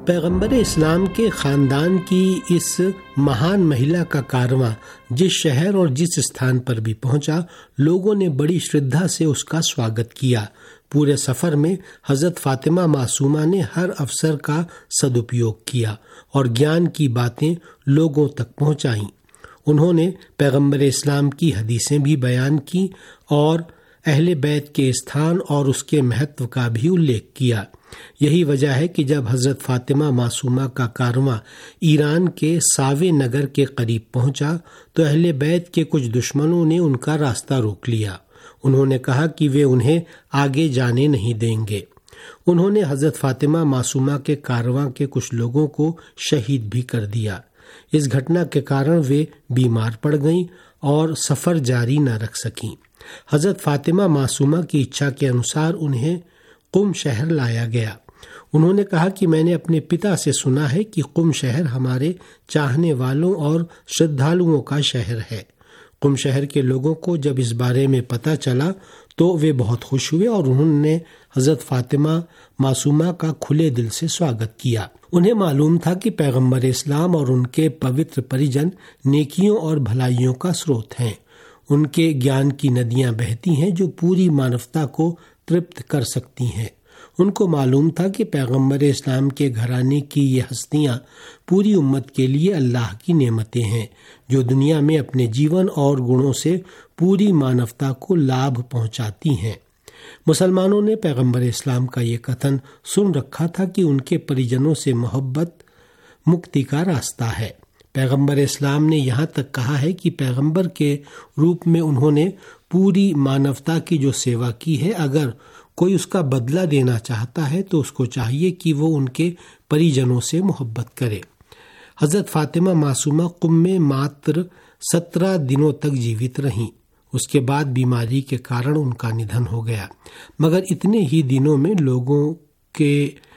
Speaker 8: पैगंबर इस्लाम के ख़ानदान की इस महान महिला का कारवां जिस शहर और जिस स्थान पर भी पहुंचा, लोगों ने बड़ी श्रद्धा से उसका स्वागत किया। पूरे सफ़र में हज़रत फ़ातिमा मासूमा ने हर अवसर का सदुपयोग किया और ज्ञान की बातें लोगों तक पहुंचाईं। उन्होंने पैगंबर इस्लाम की हदीसें भी बयान की और अहले बैत के स्थान और उसके महत्व का भी उल्लेख किया। यही वजह है कि जब हज़रत फ़ातिमा मासूमा का कारवां ईरान के सावे नगर के करीब पहुंचा तो अहले बैत के कुछ दुश्मनों ने उनका रास्ता रोक लिया। उन्होंने कहा कि वे उन्हें आगे जाने नहीं देंगे। उन्होंने हज़रत फ़ातिमा मासूमा के कारवां के कुछ लोगों को शहीद भी कर दिया। इस घटना के कारण वे बीमार पड़ गईं और सफ़र जारी न रख सकीं। हज़रत फ़ातिमा मासूमा की इच्छा के अनुसार उन्हें कुम शहर लाया गया। उन्होंने कहा कि मैंने अपने पिता से सुना है कि कुम शहर हमारे चाहने वालों और श्रद्धालुओं का शहर है। कुम शहर के लोगों को जब इस बारे में पता चला तो वे बहुत खुश हुए और उन्होंने हज़रत फ़ातिमा मासूमा का खुले दिल से स्वागत किया। उन्हें मालूम था कि पैगंबर इस्लाम और उनके पवित्र परिजन नेकियों और भलाइयों का स्रोत हैं। उनके ज्ञान की नदियां बहती हैं जो पूरी मानवता को तृप्त कर सकती हैं। उनको मालूम था कि पैगंबर इस्लाम के घराने की ये हस्तियां पूरी उम्मत के लिए अल्लाह की नेमतें हैं जो दुनिया में अपने जीवन और गुणों से पूरी मानवता को लाभ पहुंचाती हैं। मुसलमानों ने पैगंबर इस्लाम का ये कथन सुन रखा था कि उनके परिजनों से मोहब्बत मुक्ति का रास्ता है। पैगंबर इस्लाम ने यहाँ तक कहा है कि पैगंबर के रूप में उन्होंने पूरी मानवता की जो सेवा की है, अगर कोई उसका बदला देना चाहता है तो उसको चाहिए कि वो उनके परिजनों से मोहब्बत करे। हज़रत फ़ातिमा मासूमा कुम में मात्र 17 दिनों तक जीवित रहीं। उसके बाद बीमारी के कारण उनका निधन हो गया, मगर इतने ही दिनों में लोगों के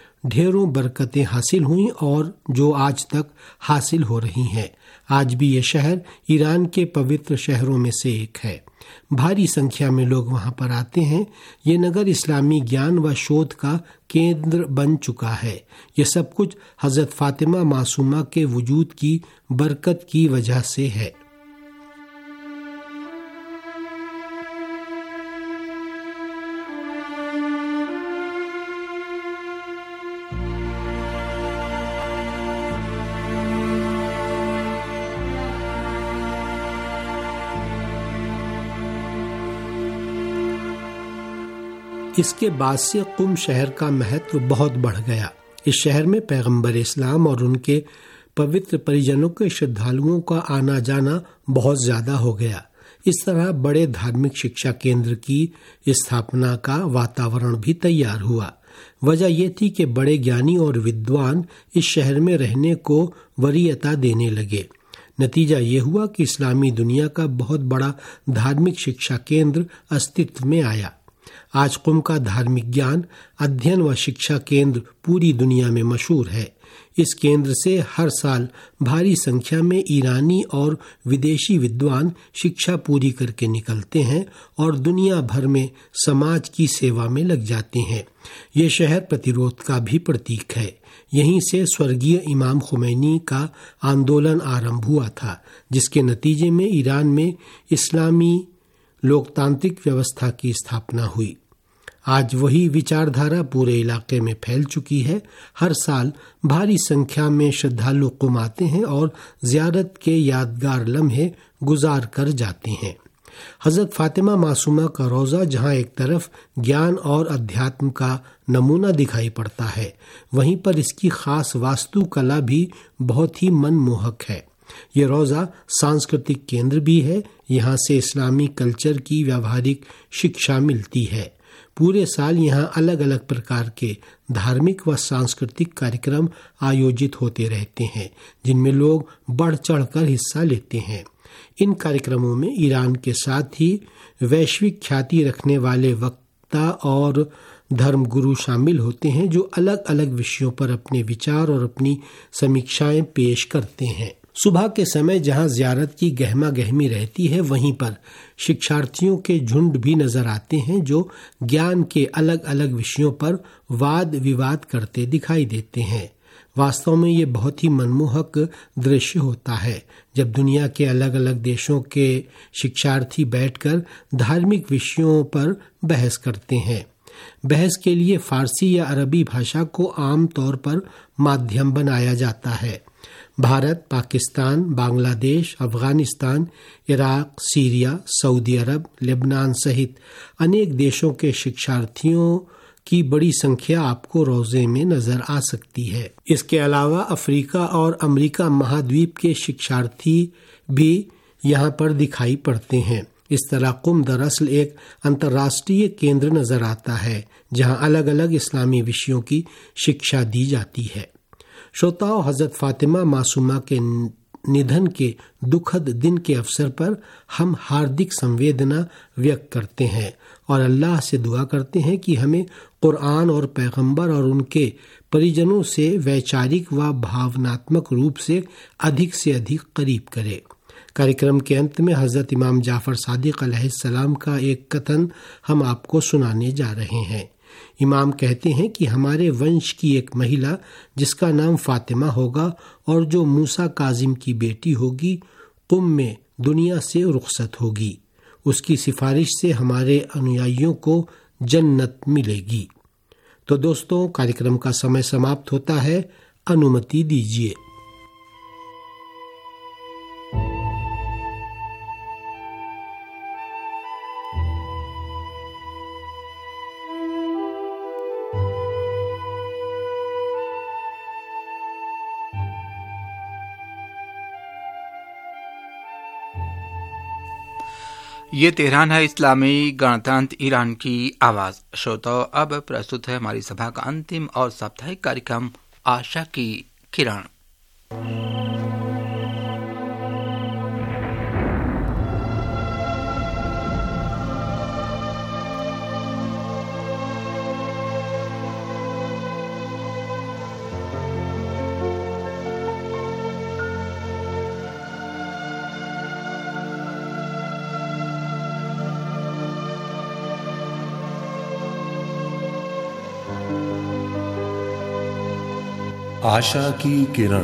Speaker 8: ढेरों बरकतें हासिल हुईं और जो आज तक हासिल हो रही हैं। आज भी ये शहर ईरान के पवित्र शहरों में से एक है। भारी संख्या में लोग वहां पर आते हैं। ये नगर इस्लामी ज्ञान व शोध का केंद्र बन चुका है। ये सब कुछ हज़रत फ़ातिमा मासूमा के वजूद की बरकत की वजह से है। इसके बाद से कुम शहर का महत्व बहुत बढ़ गया। इस शहर में पैगंबर इस्लाम और उनके पवित्र परिजनों के श्रद्धालुओं का आना जाना बहुत ज्यादा हो गया। इस तरह बड़े धार्मिक शिक्षा केंद्र की स्थापना का वातावरण भी तैयार हुआ। वजह यह थी कि बड़े ज्ञानी और विद्वान इस शहर में रहने को वरीयता देने लगे। नतीजा ये हुआ कि इस्लामी दुनिया का बहुत बड़ा धार्मिक शिक्षा केंद्र अस्तित्व में आया। आज कुम का धार्मिक ज्ञान अध्ययन व शिक्षा केंद्र पूरी दुनिया में मशहूर है। इस केंद्र से हर साल भारी संख्या में ईरानी और विदेशी विद्वान शिक्षा पूरी करके निकलते हैं और दुनिया भर में समाज की सेवा में लग जाते हैं। ये शहर प्रतिरोध का भी प्रतीक है। यहीं से स्वर्गीय इमाम खुमैनी का आंदोलन आरंभ हुआ था, जिसके नतीजे में ईरान में इस्लामी लोकतांत्रिक व्यवस्था की स्थापना हुई। आज वही विचारधारा पूरे इलाके में फैल चुकी है। हर साल भारी संख्या में श्रद्धालु कुम आते हैं और ज़ियारत के यादगार लम्हे गुजार कर जाते हैं। हज़रत फ़ातिमा मासूमा का रोज़ा जहाँ एक तरफ ज्ञान और अध्यात्म का नमूना दिखाई पड़ता है, वहीं पर इसकी खास वास्तुकला भी बहुत ही मनमोहक है। ये रोज़ा सांस्कृतिक केंद्र भी है। यहाँ से इस्लामी कल्चर की व्यावहारिक शिक्षा मिलती है। पूरे साल यहाँ अलग अलग प्रकार के धार्मिक व सांस्कृतिक कार्यक्रम आयोजित होते रहते हैं, जिनमें लोग बढ़ चढ़कर हिस्सा लेते हैं। इन कार्यक्रमों में ईरान के साथ ही वैश्विक ख्याति रखने वाले वक्ता और धर्मगुरु शामिल होते हैं, जो अलग अलग विषयों पर अपने विचार और अपनी समीक्षाएं पेश करते हैं। सुबह के समय जहां ज़ियारत की गहमा गहमी रहती है, वहीं पर शिक्षार्थियों के झुंड भी नजर आते हैं, जो ज्ञान के अलग अलग विषयों पर वाद विवाद करते दिखाई देते हैं। वास्तव में ये बहुत ही मनमोहक दृश्य होता है जब दुनिया के अलग अलग देशों के शिक्षार्थी बैठकर धार्मिक विषयों पर बहस करते हैं। बहस के लिए फारसी या अरबी भाषा को आम तौर पर माध्यम बनाया जाता है। Bharat, Pakistan, Bangladesh, Afghanistan, Iraq, Syria, Saudi Arab, Lebanon सहित अनेक देशों के शिक्षार्थियों की बड़ी संख्या आपको रोजे में नजर आ सकती है। इसके अलावा अफ्रीका और अमेरिका महाद्वीप के शिक्षार्थी भी यहाँ पर दिखाई पड़ते हैं। इस तरह कुम दरअसल एक अंतर्राष्ट्रीय केंद्र नजर आता है जहाँ अलग अलग इस्लामी विषयों की शिक्षा दी जाती है। श्रोताओं, हजरत फातिमा मासूमा के निधन के दुखद दिन के अवसर पर हम हार्दिक संवेदना व्यक्त करते हैं और अल्लाह से दुआ करते हैं कि हमें कुरान और पैगंबर और उनके परिजनों से वैचारिक व भावनात्मक रूप से अधिक करीब करे। कार्यक्रम के अंत में हजरत इमाम जाफर सादिक अलैहिस्सलाम का एक कथन हम आपको सुनाने जा रहे हैं। इमाम कहते हैं कि हमारे वंश की एक महिला जिसका नाम फातिमा होगा और जो मूसा काजिम की बेटी होगी, कुम में दुनिया से रुखसत होगी। उसकी सिफारिश से हमारे अनुयायियों को जन्नत मिलेगी। तो दोस्तों, कार्यक्रम का समय समाप्त होता है। अनुमति दीजिए।
Speaker 3: ये तेहरान है, इस्लामी गणतंत्र ईरान की आवाज। श्रोताओं, अब प्रस्तुत है हमारी सभा का अंतिम और साप्ताहिक कार्यक्रम आशा की किरण।
Speaker 7: आशा की किरण।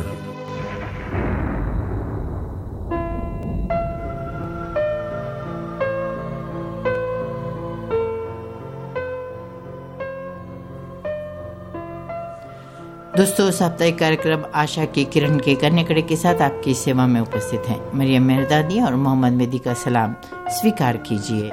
Speaker 4: दोस्तों, साप्ताहिक कार्यक्रम आशा की किरण के करने कड़े के साथ आपकी सेवा में उपस्थित हैं मरियम मेहरदादी और मोहम्मद मेदी का सलाम स्वीकार कीजिए।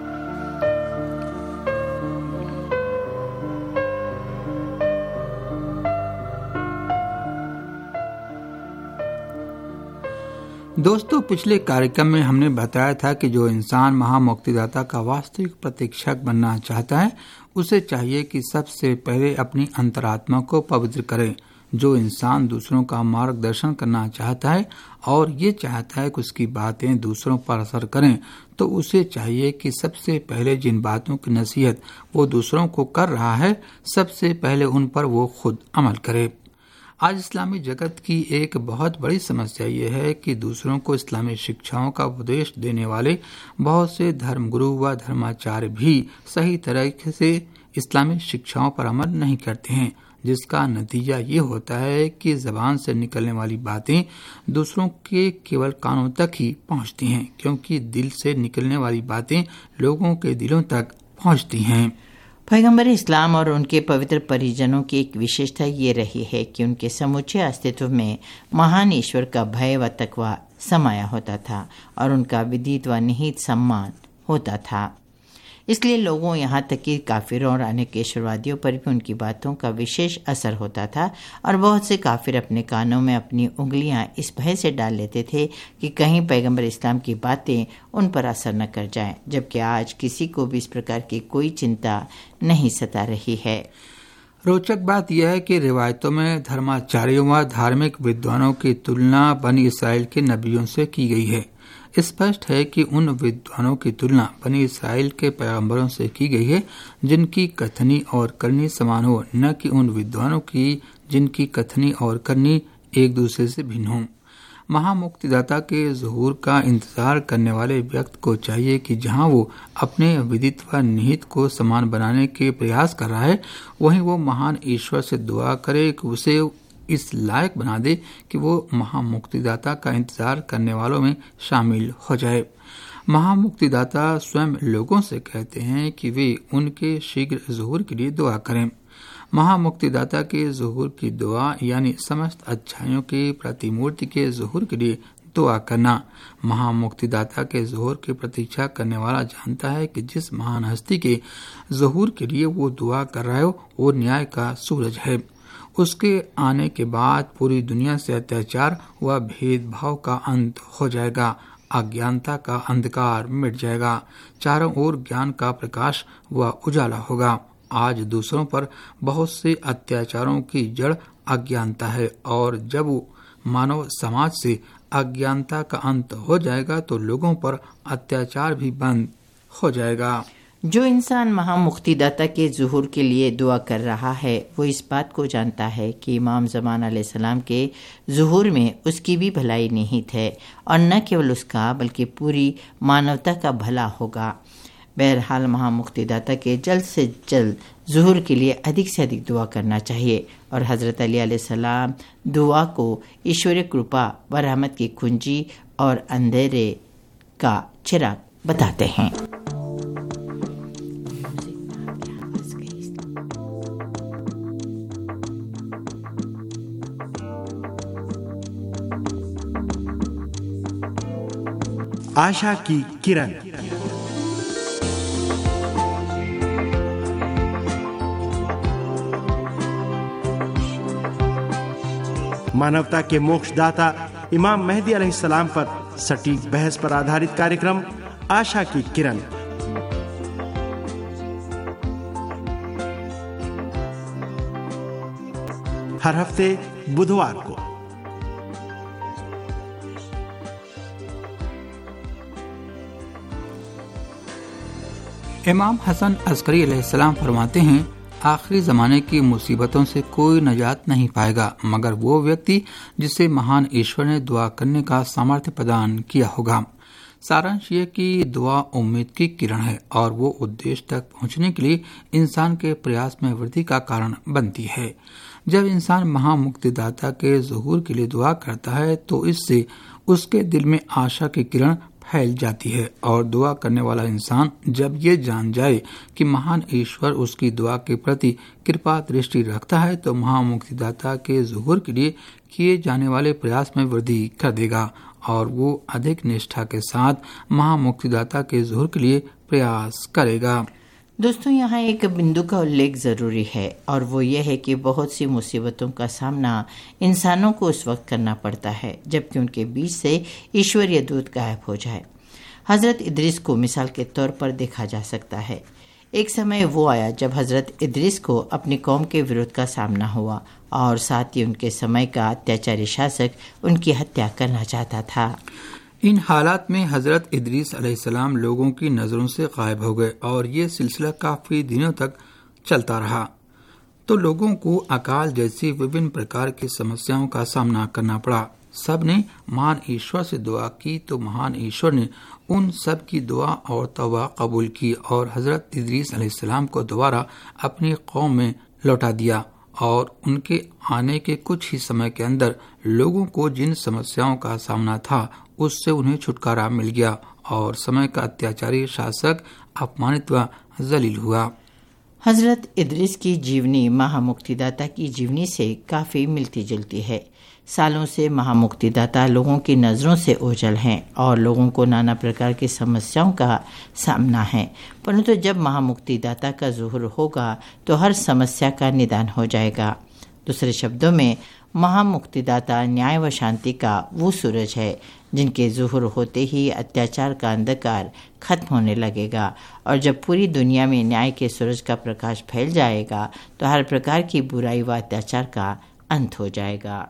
Speaker 3: दोस्तों, पिछले कार्यक्रम में हमने बताया था कि जो इंसान महामुक्तिदाता का वास्तविक प्रतीक्षक बनना चाहता है उसे चाहिए कि सबसे पहले अपनी अंतरात्मा को पवित्र करे। जो इंसान दूसरों का मार्गदर्शन करना चाहता है और ये चाहता है कि उसकी बातें दूसरों पर असर करें, तो उसे चाहिए कि सबसे पहले जिन बातों की नसीहत वो दूसरों को कर रहा है, सबसे पहले उन पर वो खुद अमल करे। आज इस्लामी जगत की एक बहुत बड़ी समस्या ये है कि दूसरों को इस्लामी शिक्षाओं का उपदेश देने वाले बहुत से धर्मगुरु व धर्माचार्य भी सही तरीके से इस्लामी शिक्षाओं पर अमल नहीं करते हैं, जिसका नतीजा ये होता है कि जबान से निकलने वाली बातें दूसरों के केवल कानों तक ही पहुंचती हैं, क्योंकि दिल से निकलने वाली बातें लोगों के दिलों तक पहुंचती हैं।
Speaker 4: पैगंबर इस्लाम और उनके पवित्र परिजनों की एक विशेषता ये रही है कि उनके समूचे अस्तित्व में महान ईश्वर का भय व तकवा समाया होता था और उनका विदित व निहित सम्मान होता था। इसलिए लोगों, यहाँ तक कि काफिरों और अनेक ईश्वरवादियों पर भी उनकी बातों का विशेष असर होता था और बहुत से काफिर अपने कानों में अपनी उंगलियां इस भय से डाल लेते थे कि कहीं पैगंबर इस्लाम की बातें उन पर असर न कर जाएं, जबकि आज किसी को भी इस प्रकार की कोई चिंता नहीं सता रही है।
Speaker 3: रोचक बात यह है कि रिवायतों में धर्माचार्यों व धार्मिक विद्वानों की तुलना बनी इसराइल के नबियों से की गई है। स्पष्ट है कि उन विद्वानों की तुलना बनी इसराइल के पैगंबरों से की गई है जिनकी कथनी और करनी समान हो, न कि उन विद्वानों की जिनकी कथनी और करनी एक दूसरे से भिन्न हो। महामुक्तिदाता के ज़हूर का इंतजार करने वाले व्यक्ति को चाहिए कि जहां वो अपने विदित व निहित को समान बनाने के प्रयास कर रहा है, वहीं वो महान ईश्वर से दुआ करे कि उसे इस लायक बना दे कि वो महामुक्तिदाता का इंतजार करने वालों में शामिल हो जाए। महामुक्तिदाता स्वयं लोगों से कहते हैं कि वे उनके शीघ्र ज़ुहूर के लिए दुआ करें। महामुक्तिदाता के ज़ुहूर की दुआ यानी समस्त अच्छाइयों की प्रतिमूर्ति के ज़ुहूर के लिए दुआ करना। महामुक्तिदाता के ज़ुहूर की प्रतीक्षा करने वाला जानता है कि जिस महान हस्ती के ज़ुहूर के लिए वो दुआ कर रहा हो वो न्याय का सूरज है। उसके आने के बाद पूरी दुनिया से अत्याचार व भेदभाव का अंत हो जाएगा, अज्ञानता का अंधकार मिट जाएगा, चारों ओर ज्ञान का प्रकाश व उजाला होगा। आज दूसरों पर बहुत से अत्याचारों की जड़ अज्ञानता है और जब मानव समाज से अज्ञानता का अंत हो जाएगा तो लोगों पर अत्याचार भी बंद हो जाएगा।
Speaker 4: जो इंसान महामुक्तिदाता के ज़ुहूर के लिए दुआ कर रहा है वो इस बात को जानता है कि इमाम ज़मान अलैहिस्सलाम के ज़ुहूर में उसकी भी भलाई निहित है और न केवल उसका बल्कि पूरी मानवता का भला होगा। बहरहाल महामुक्तिदाता के जल्द से जल्द ज़ुहूर के लिए अधिक से अधिक दुआ करना चाहिए और हज़रत अली अलैहिस्सलाम दुआ को ईश्वरीय कृपा व रहमत की कुंजी और अंधेरे का चिराग बताते हैं।
Speaker 5: आशा की किरण। मानवता के मोक्षदाता इमाम मेहदी अलैहिस्सलाम पर सटीक बहस पर आधारित कार्यक्रम आशा की किरण। हर हफ्ते बुधवार को।
Speaker 3: इमाम हसन अस्करी अलैहिस्सलाम फरमाते हैं, आखिरी ज़माने की मुसीबतों से कोई नजात नहीं पाएगा मगर वो व्यक्ति जिसे महान ईश्वर ने दुआ करने का सामर्थ्य प्रदान किया होगा। सारांश ये कि दुआ उम्मीद की किरण है और वो उद्देश्य तक पहुंचने के लिए इंसान के प्रयास में वृद्धि का कारण बनती है। जब इंसान महामुक्तिदाता के ज़ुहूर के लिए दुआ करता है तो इससे उसके दिल में आशा की किरण फैल जाती है और दुआ करने वाला इंसान जब ये जान जाए कि महान ईश्वर उसकी दुआ के प्रति कृपा दृष्टि रखता है तो महामुक्तिदाता के ज़ुहूर के लिए किए जाने वाले प्रयास में वृद्धि कर देगा और वो अधिक निष्ठा के साथ महामुक्तिदाता के ज़ुहूर के लिए प्रयास करेगा।
Speaker 4: दोस्तों, यहाँ एक बिंदु का उल्लेख जरूरी है और वो ये है कि बहुत सी मुसीबतों का सामना इंसानों को उस वक्त करना पड़ता है जबकि उनके बीच से ईश्वरीय दूत गायब हो जाए। हजरत इदरीस को मिसाल के तौर पर देखा जा सकता है। एक समय वो आया जब हजरत इदरीस को अपनी कौम के विरोध का सामना हुआ और साथ ही उनके समय का अत्याचारी शासक उनकी हत्या करना चाहता था।
Speaker 3: इन हालात में हजरत इदरीस अलैहिस्सलाम लोगों की नजरों से गायब हो गए और ये सिलसिला काफी दिनों तक चलता रहा तो लोगों को अकाल जैसी विभिन्न प्रकार की समस्याओं का सामना करना पड़ा। सब ने महान ईश्वर से दुआ की तो महान ईश्वर ने उन सब की दुआ और तौबा कबूल की और हजरत इदरीस अलैहिस्सलाम को दोबारा अपनी कौम में लौटा दिया और उनके आने के कुछ ही समय के अंदर लोगों को जिन समस्याओं का सामना था उससे उन्हें छुटकारा मिल गया और समय का अत्याचारी शासक अपमानित व जलील हुआ।
Speaker 4: हजरत इदरीस की जीवनी महामुक्तिदाता की जीवनी से काफी मिलती जुलती है। सालों से महामुक्तिदाता लोगों की नजरों से ओझल हैं और लोगों को नाना प्रकार की समस्याओं का सामना है, परंतु जब महामुक्तिदाता का ज़ुहूर होगा तो हर समस्या का निदान हो जाएगा। दूसरे शब्दों में महामुक्तिदाता न्याय व शांति का वो सूरज है जिनके ज़ुहूर होते ही अत्याचार का अंधकार खत्म होने लगेगा और जब पूरी दुनिया में न्याय के सूरज का प्रकाश फैल जाएगा तो हर प्रकार की बुराई व अत्याचार का अंत हो जाएगा।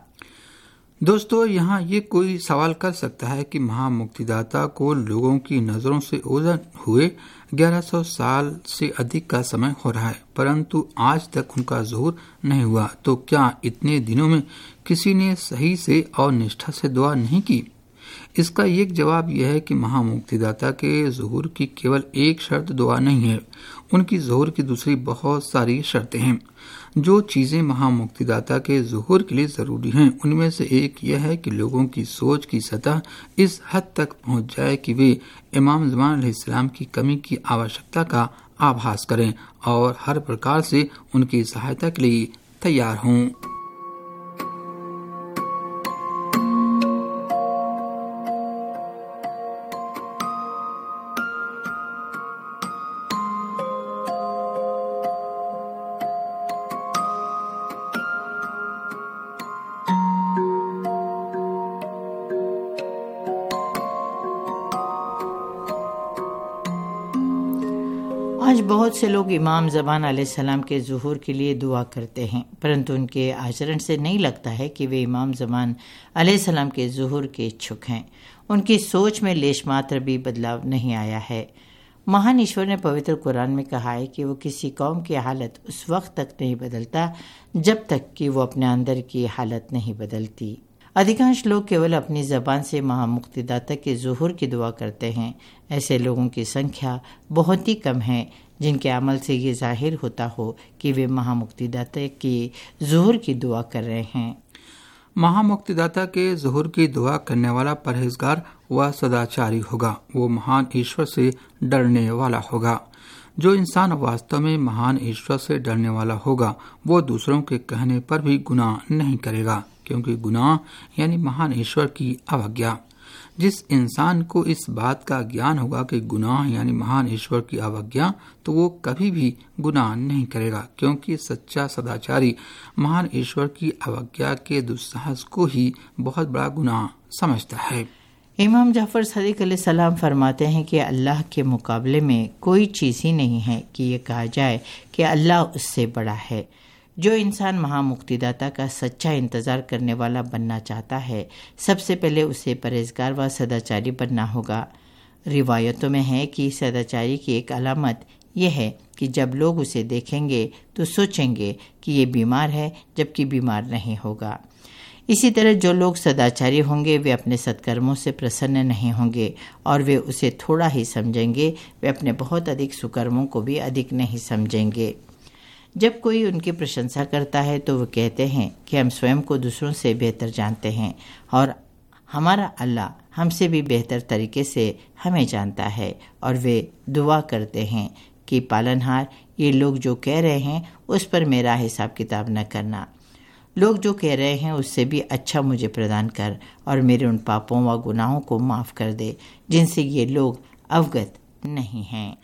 Speaker 3: दोस्तों, यहाँ ये कोई सवाल कर सकता है कि महामुक्तिदाता को लोगों की नजरों से ओझल हुए 1100 साल से अधिक का समय हो रहा है, परंतु आज तक उनका ज़ुहूर नहीं हुआ, तो क्या इतने दिनों में किसी ने सही से और निष्ठा से दुआ नहीं की? इसका एक जवाब यह है कि महामुक्तिदाता के ज़ुहूर की केवल एक शर्त दुआ नहीं है, उनकी ज़ुहूर की दूसरी बहुत सारी शर्तें हैं। जो चीज़ें महामुक्तिदाता के ज़ुहूर के लिए ज़रूरी हैं, उनमें से एक यह है कि लोगों की सोच की सतह इस हद तक पहुँच जाए कि वे इमाम ज़मान अलैहिस्सलाम की कमी की आवश्यकता का आभास करें और हर प्रकार से उनकी सहायता के लिए तैयार हों।
Speaker 10: आज बहुत से लोग इमाम ज़मान अलैहिस्सलाम के ज़ुहूर के लिए दुआ करते हैं, परंतु उनके आचरण से नहीं लगता है कि वे इमाम ज़मान अलैहिस्सलाम के ज़ुहूर के इच्छुक हैं। उनकी सोच में लेश मात्र भी बदलाव नहीं आया है। महान ईश्वर ने पवित्र कुरान में कहा है कि वो किसी कौम की हालत उस वक्त तक नहीं बदलता जब तक कि वो अपने अंदर की हालत नहीं बदलती। अधिकांश लोग केवल अपनी ज़बान से महामुक्तिदाता के ज़ुहूर की दुआ करते हैं। ऐसे लोगों की संख्या बहुत ही कम है जिनके अमल से ये जाहिर होता हो कि वे महामुक्तिदाता के ज़ुहूर की दुआ कर रहे हैं।
Speaker 3: महामुक्तिदाता के ज़ुहूर की दुआ करने वाला परहेजगार व सदाचारी होगा, वो महान ईश्वर से डरने वाला होगा। जो इंसान वास्तव में महान ईश्वर से डरने वाला होगा वो दूसरों के कहने पर भी गुनाह नहीं करेगा, क्योंकि गुनाह यानी महान ईश्वर की अवज्ञा। जिस इंसान को इस बात का ज्ञान होगा कि गुनाह यानी महान ईश्वर की अवज्ञा, तो वो कभी भी गुनाह नहीं करेगा, क्योंकि सच्चा सदाचारी महान ईश्वर की अवज्ञा के दुस्साहस को ही बहुत बड़ा गुनाह समझता है।
Speaker 10: इमाम जाफर सदीक अलैहिस्सलाम फरमाते हैं कि अल्लाह के मुकाबले में कोई चीज़ ही नहीं है कि ये कहा जाए कि अल्लाह उससे बड़ा है। जो इंसान महामुक्तिदाता का सच्चा इंतज़ार करने वाला बनना चाहता है, सबसे पहले उसे परहेजगार व सदाचारी बनना होगा। रिवायतों में है कि सदाचारी की एक अलामत यह है कि जब लोग उसे देखेंगे तो सोचेंगे कि ये बीमार है, जबकि बीमार नहीं होगा। इसी तरह जो लोग सदाचारी होंगे वे अपने सत्कर्मों से प्रसन्न नहीं होंगे और वे उसे थोड़ा ही समझेंगे, वे अपने बहुत अधिक सुकर्मों को भी अधिक नहीं समझेंगे। जब कोई उनकी प्रशंसा करता है तो वो कहते हैं कि हम स्वयं को दूसरों से बेहतर जानते हैं और हमारा अल्लाह हमसे भी बेहतर तरीके से हमें जानता है। और वे दुआ करते हैं कि पालनहार, ये लोग जो कह रहे हैं उस पर मेरा हिसाब किताब न करना। लोग जो कह रहे हैं उससे भी अच्छा मुझे प्रदान कर और मेरे उन पापों व गुनाहों को माफ़ कर दे जिनसे ये लोग अवगत नहीं हैं।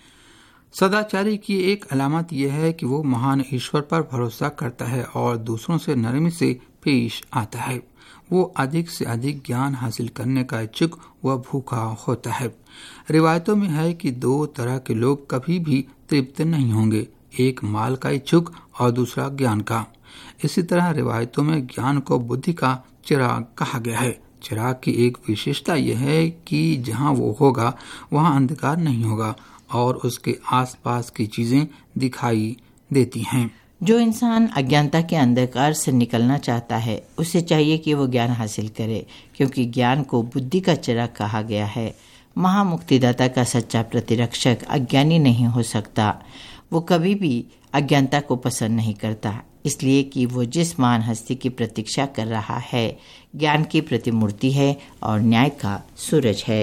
Speaker 3: सदाचारी की एक अलामत यह है कि वो महान ईश्वर पर भरोसा करता है और दूसरों से नरमी से पेश आता है। वो अधिक से अधिक ज्ञान हासिल करने का इच्छुक व भूखा होता है। रिवायतों में है कि दो तरह के लोग कभी भी तृप्त नहीं होंगे, एक माल का इच्छुक और दूसरा ज्ञान का। इसी तरह रिवायतों में ज्ञान को बुद्धि का चिराग कहा गया है। चिराग की एक विशेषता यह है कि जहाँ वो होगा वहाँ अंधकार नहीं होगा और उसके आसपास की चीजें दिखाई देती हैं।
Speaker 10: जो इंसान अज्ञानता के अंधकार से निकलना चाहता है उसे चाहिए कि वो ज्ञान हासिल करे, क्योंकि ज्ञान को बुद्धि का चिराग कहा गया है। महामुक्तिदाता का सच्चा प्रतिरक्षक अज्ञानी नहीं हो सकता। वो कभी भी अज्ञानता को पसंद नहीं करता, इसलिए कि वो जिस महान हस्ती की प्रतीक्षा कर रहा है ज्ञान की प्रतिमूर्ति है और न्याय का सूरज है।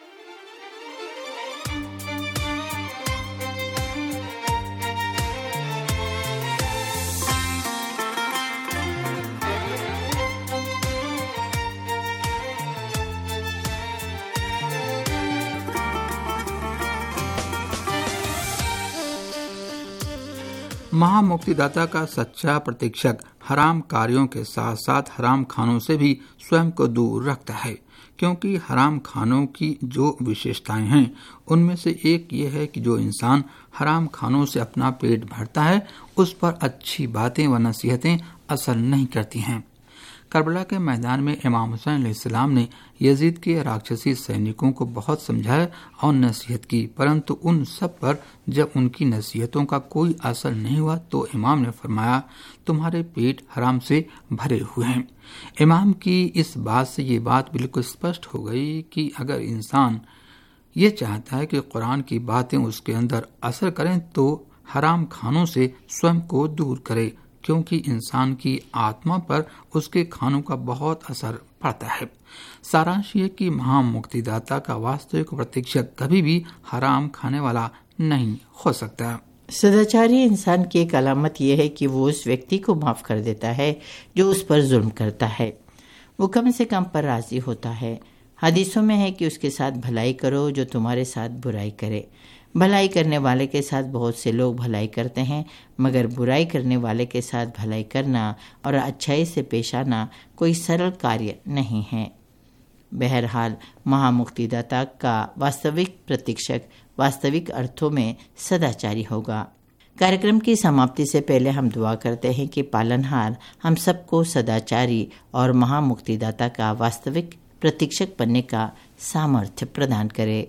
Speaker 3: महामुक्तिदाता का सच्चा प्रतीक्षक हराम कार्यों के साथ साथ हराम खानों से भी स्वयं को दूर रखता है, क्योंकि हराम खानों की जो विशेषताएं हैं उनमें से एक ये है कि जो इंसान हराम खानों से अपना पेट भरता है उस पर अच्छी बातें व नसीहतें असर नहीं करती हैं। करबला के मैदान में इमाम हुसैन अलैहिस्सलाम ने यजीद के राक्षसी सैनिकों को बहुत समझाया और नसीहत की, परंतु उन सब पर जब उनकी नसीहतों का कोई असर नहीं हुआ तो इमाम ने फरमाया, तुम्हारे पेट हराम से भरे हुए हैं। इमाम की इस बात से ये बात बिल्कुल स्पष्ट हो गई कि अगर इंसान ये चाहता है कि कुरान की बातें उसके अंदर असर करें तो हराम खानों से स्वयं को दूर करे, क्योंकि इंसान की आत्मा पर उसके खानों का बहुत असर पड़ता है। सारांश ये कि महान मुक्तिदाता का वास्तविक प्रतीक्षक कभी भी हराम खाने वाला नहीं हो सकता।
Speaker 10: सदाचारी इंसान की एक अलामत यह है कि वो उस व्यक्ति को माफ कर देता है जो उस पर जुल्म करता है। वो कम से कम पर राजी होता है। हदीसों में है कि उसके साथ भलाई करो जो तुम्हारे साथ बुराई करे। भलाई करने वाले के साथ बहुत से लोग भलाई करते हैं, मगर बुराई करने वाले के साथ भलाई करना और अच्छाई से पेश आना कोई सरल कार्य नहीं है। बहरहाल महामुक्तिदाता का वास्तविक प्रतीक्षक वास्तविक अर्थों में सदाचारी होगा। कार्यक्रम की समाप्ति से पहले हम दुआ करते हैं कि पालनहार हम सबको सदाचारी और महामुक्तिदाता का वास्तविक प्रतीक्षक बनने का सामर्थ्य प्रदान करे।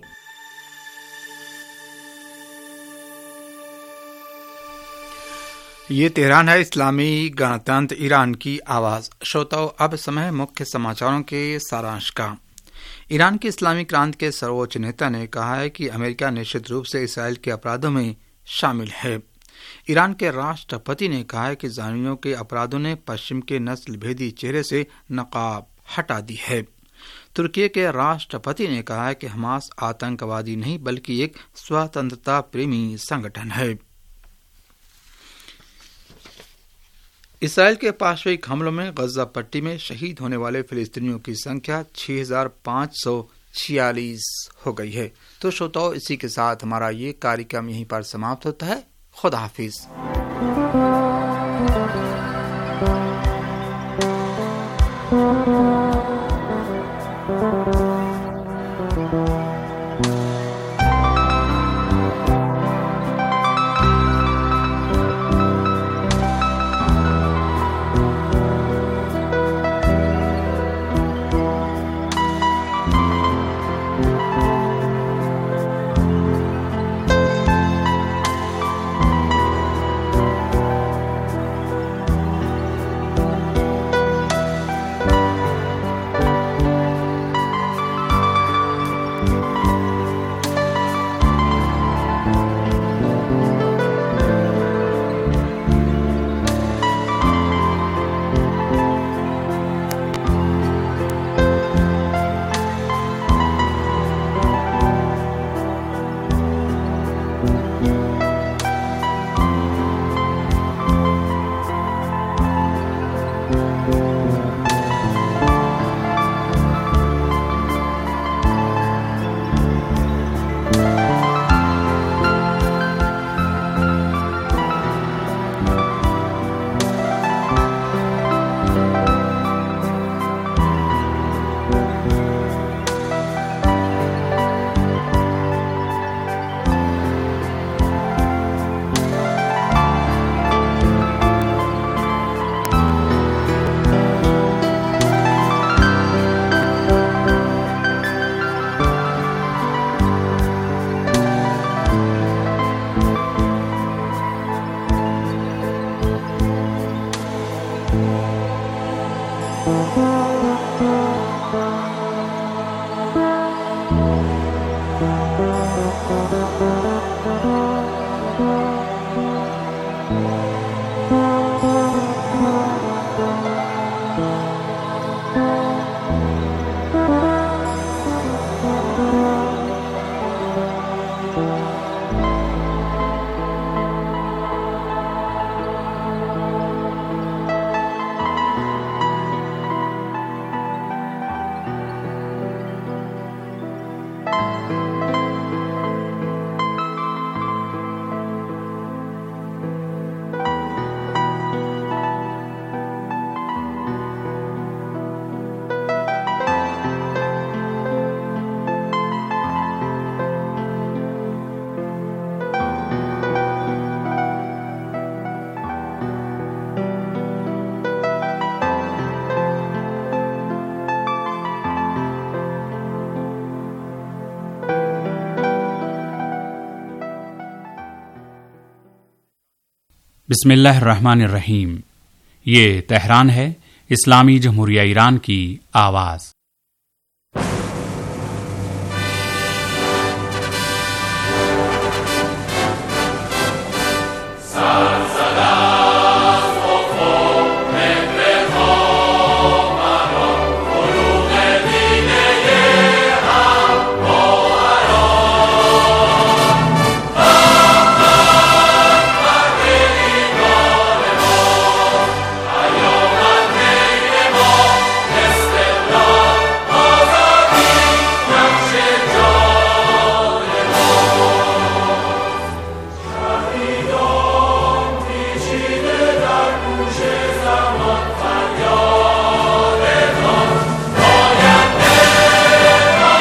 Speaker 3: ये तेहरान है, इस्लामी गणतंत्र ईरान की आवाज। श्रोताओं, अब समय मुख्य समाचारों के सारांश का। ईरान की इस्लामी क्रांति के सर्वोच्च नेता ने कहा है कि अमेरिका निश्चित रूप से इसराइल के अपराधों में शामिल है। ईरान के राष्ट्रपति ने कहा है कि ज़ालियों के अपराधों ने पश्चिम के नस्ल भेदी चेहरे से नकाब हटा दी है। तुर्की के राष्ट्रपति ने कहा है कि हमास आतंकवादी नहीं बल्कि एक स्वतंत्रता प्रेमी संगठन है। इसराइल के पाशविक हमलों में गजा पट्टी में शहीद होने वाले फिलिस्तीनियों की संख्या 6546 हो गई है। तो श्रोताओं, इसी के साथ हमारा ये कार्यक्रम यहीं पर समाप्त होता है। खुदा हाफिज।
Speaker 11: बिस्मिल्लाहिर्रहमानिर्रहीम। ये तेहरान है, इस्लामी जमहूरिया ईरान की आवाज़।